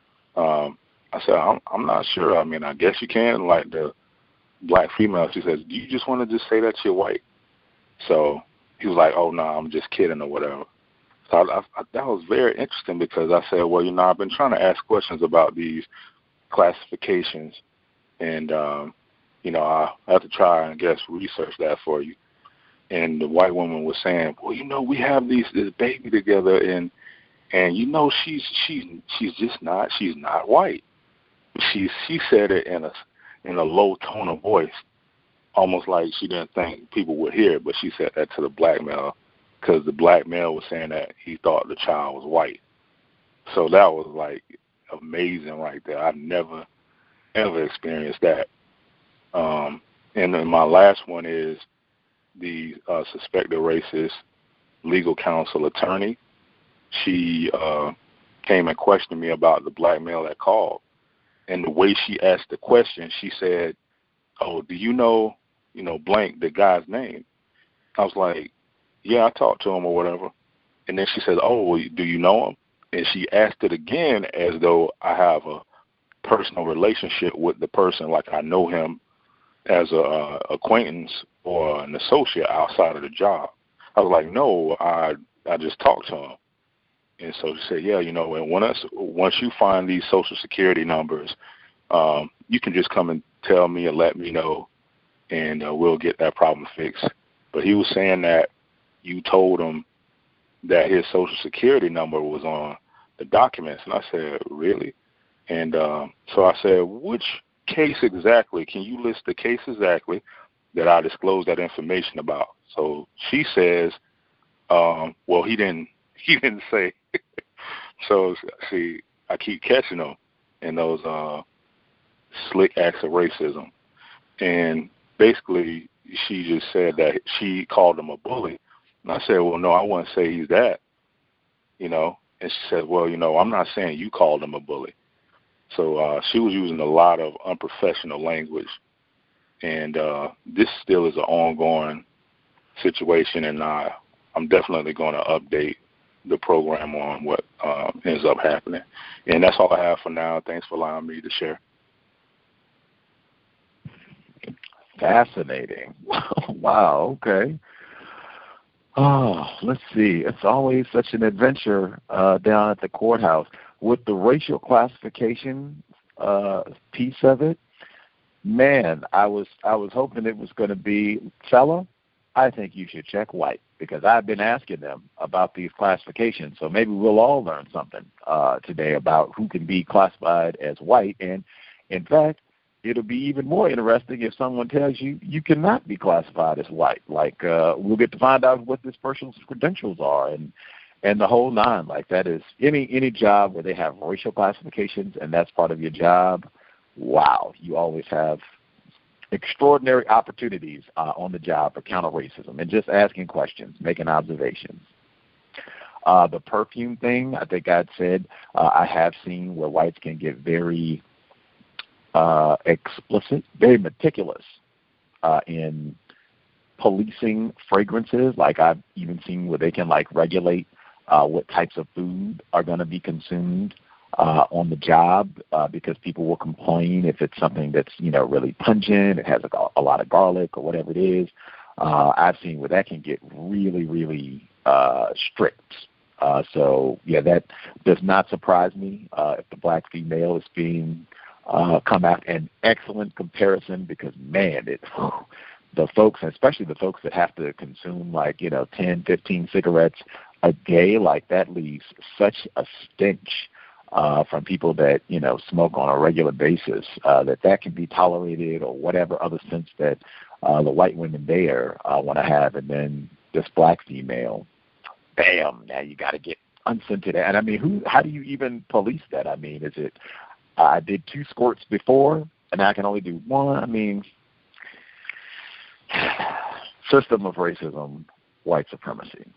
I said, I'm not sure. I mean, I guess you can. Like the black female, she says, "Do you just want to just say that you're white?" So he was like, "Oh, no, I'm just kidding," or whatever. So I that was very interesting, because I said, well, you know, I've been trying to ask questions about these classifications, and, you know, I have to try and, I guess, research that for you. And the white woman was saying, "Well, you know, we have this baby together, and you know, she's just not, she's not white." She said it in a low tone of voice, almost like she didn't think people would hear it, but she said that to the black male, because the black male was saying that he thought the child was white. So that was like amazing right there. I've never ever experienced that. And then my last one is the suspected racist legal counsel attorney. She came and questioned me about the black male that called. And the way she asked the question, she said, "Oh, do you know, blank, the guy's name?" I was like, "Yeah, I talked to him," or whatever. And then she said, "Oh, well, do you know him?" And she asked it again as though I have a personal relationship with the person, like I know him as a acquaintance or an associate outside of the job. I was like, "No, I just talked to him." And so she said, "Yeah, and once you find these Social Security numbers, you can just come and tell me and let me know, and we'll get that problem fixed." But he was saying that you told him that his Social Security number was on the documents. And I said, "Really?" And so I said, "Which case exactly? Can you list the case exactly that I disclosed that information about?" So she says, "Well, he didn't say." So see, I keep catching them in those slick acts of racism. And basically, she just said that she called him a bully. And I said, "Well, no, I wouldn't say he's that, And she said, "Well, I'm not saying you called him a bully." So she was using a lot of unprofessional language. And this still is an ongoing situation, and I'm definitely going to update the program on what ends up happening. And that's all I have for now. Thanks for allowing me to share. Fascinating. Wow, okay. Oh, let's see. It's always such an adventure down at the courthouse. With the racial classification piece of it, man, I was hoping it was going to be, fella, I think you should check white, because I've been asking them about these classifications. So maybe we'll all learn something today about who can be classified as white. And, in fact, it'll be even more interesting if someone tells you you cannot be classified as white. Like we'll get to find out what this person's credentials are and the whole nine. Like that is any job where they have racial classifications and that's part of your job. Wow, you always have extraordinary opportunities on the job for counter racism and just asking questions, making observations. The perfume thing, I think I'd said, I have seen where whites can get very explicit, very meticulous in policing fragrances. Like I've even seen where they can like regulate what types of food are going to be consumed on the job because people will complain if it's something that's, you know, really pungent, it has a lot of garlic or whatever it is. I've seen where that can get really, really strict. So, yeah, that does not surprise me if the black female is being come out an excellent comparison because, man, the folks, especially the folks that have to consume like, you know, 10, 15 cigarettes a day, like that leaves such a stench from people that, you know, smoke on a regular basis, that can be tolerated or whatever other sense that the white women there want to have. And then this black female, bam, now you got to get unscented. And I mean, how do you even police that? I mean, is it, I did 2 squirts before and I can only do 1? I mean, system of racism, white supremacy.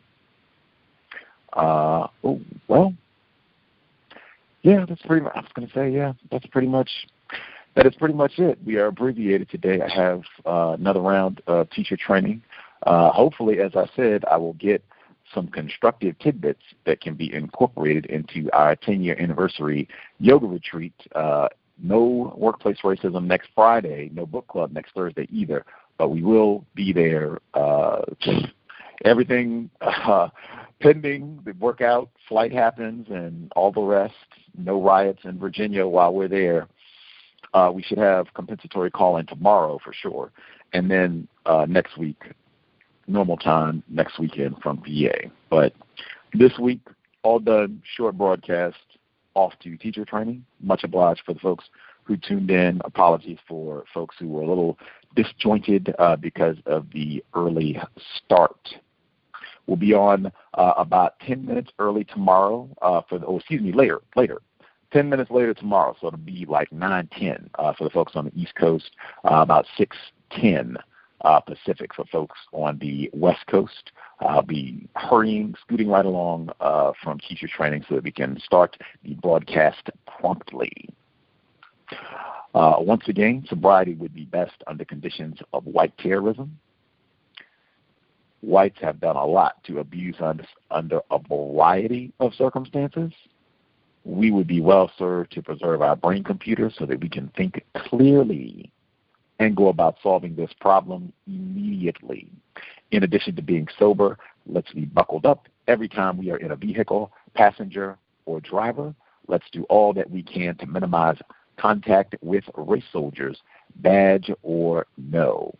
Well, yeah, that's pretty much, I was going to say, yeah, that is pretty much it. We are abbreviated today. I have another round of teacher training. Hopefully, as I said, I will get some constructive tidbits that can be incorporated into our 10-year anniversary yoga retreat. No workplace racism next Friday, no book club next Thursday either, but we will be there. Just everything pending the workout, flight happens, and all the rest. No riots in Virginia while we're there. We should have compensatory call-in tomorrow for sure. And then next week, normal time, next weekend from PA. But this week, all done, short broadcast, off to teacher training. Much obliged for the folks who tuned in. Apologies for folks who were a little disjointed because of the early start. We'll be on about 10 minutes early tomorrow later. 10 minutes later tomorrow, so it'll be like 9:10 for the folks on the East Coast, about 6:10 Pacific for folks on the West Coast. I'll be scooting right along from teacher training so that we can start the broadcast promptly. Once again, sobriety would be best under conditions of white terrorism. Whites have done a lot to abuse under a variety of circumstances. We would be well served to preserve our brain computers so that we can think clearly and go about solving this problem immediately. In addition to being sober, let's be buckled up every time we are in a vehicle, passenger or driver. Let's do all that we can to minimize contact with race soldiers, badge or no.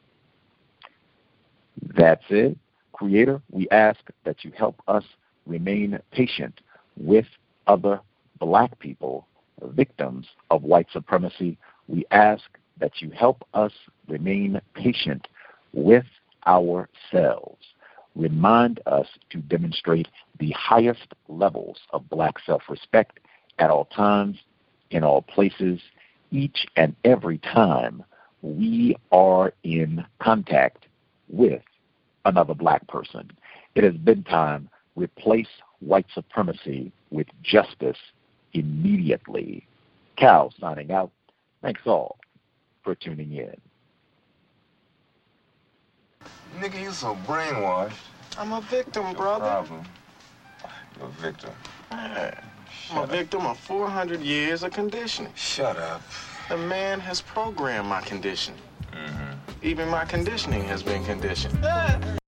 That's it. Creator, we ask that you help us remain patient with other black people, victims of white supremacy. We ask that you help us remain patient with ourselves. Remind us to demonstrate the highest levels of black self-respect at all times, in all places, each and every time we are in contact with another black person. It has been time. Replace white supremacy with justice immediately. Cal signing out. Thanks all for tuning in. Nigga, you so brainwashed. I'm a victim, brother. Problem. You're a victim. Man, I'm a victim of 400 years of conditioning. Shut up. The man has programmed my conditioning. Even my conditioning has been conditioned.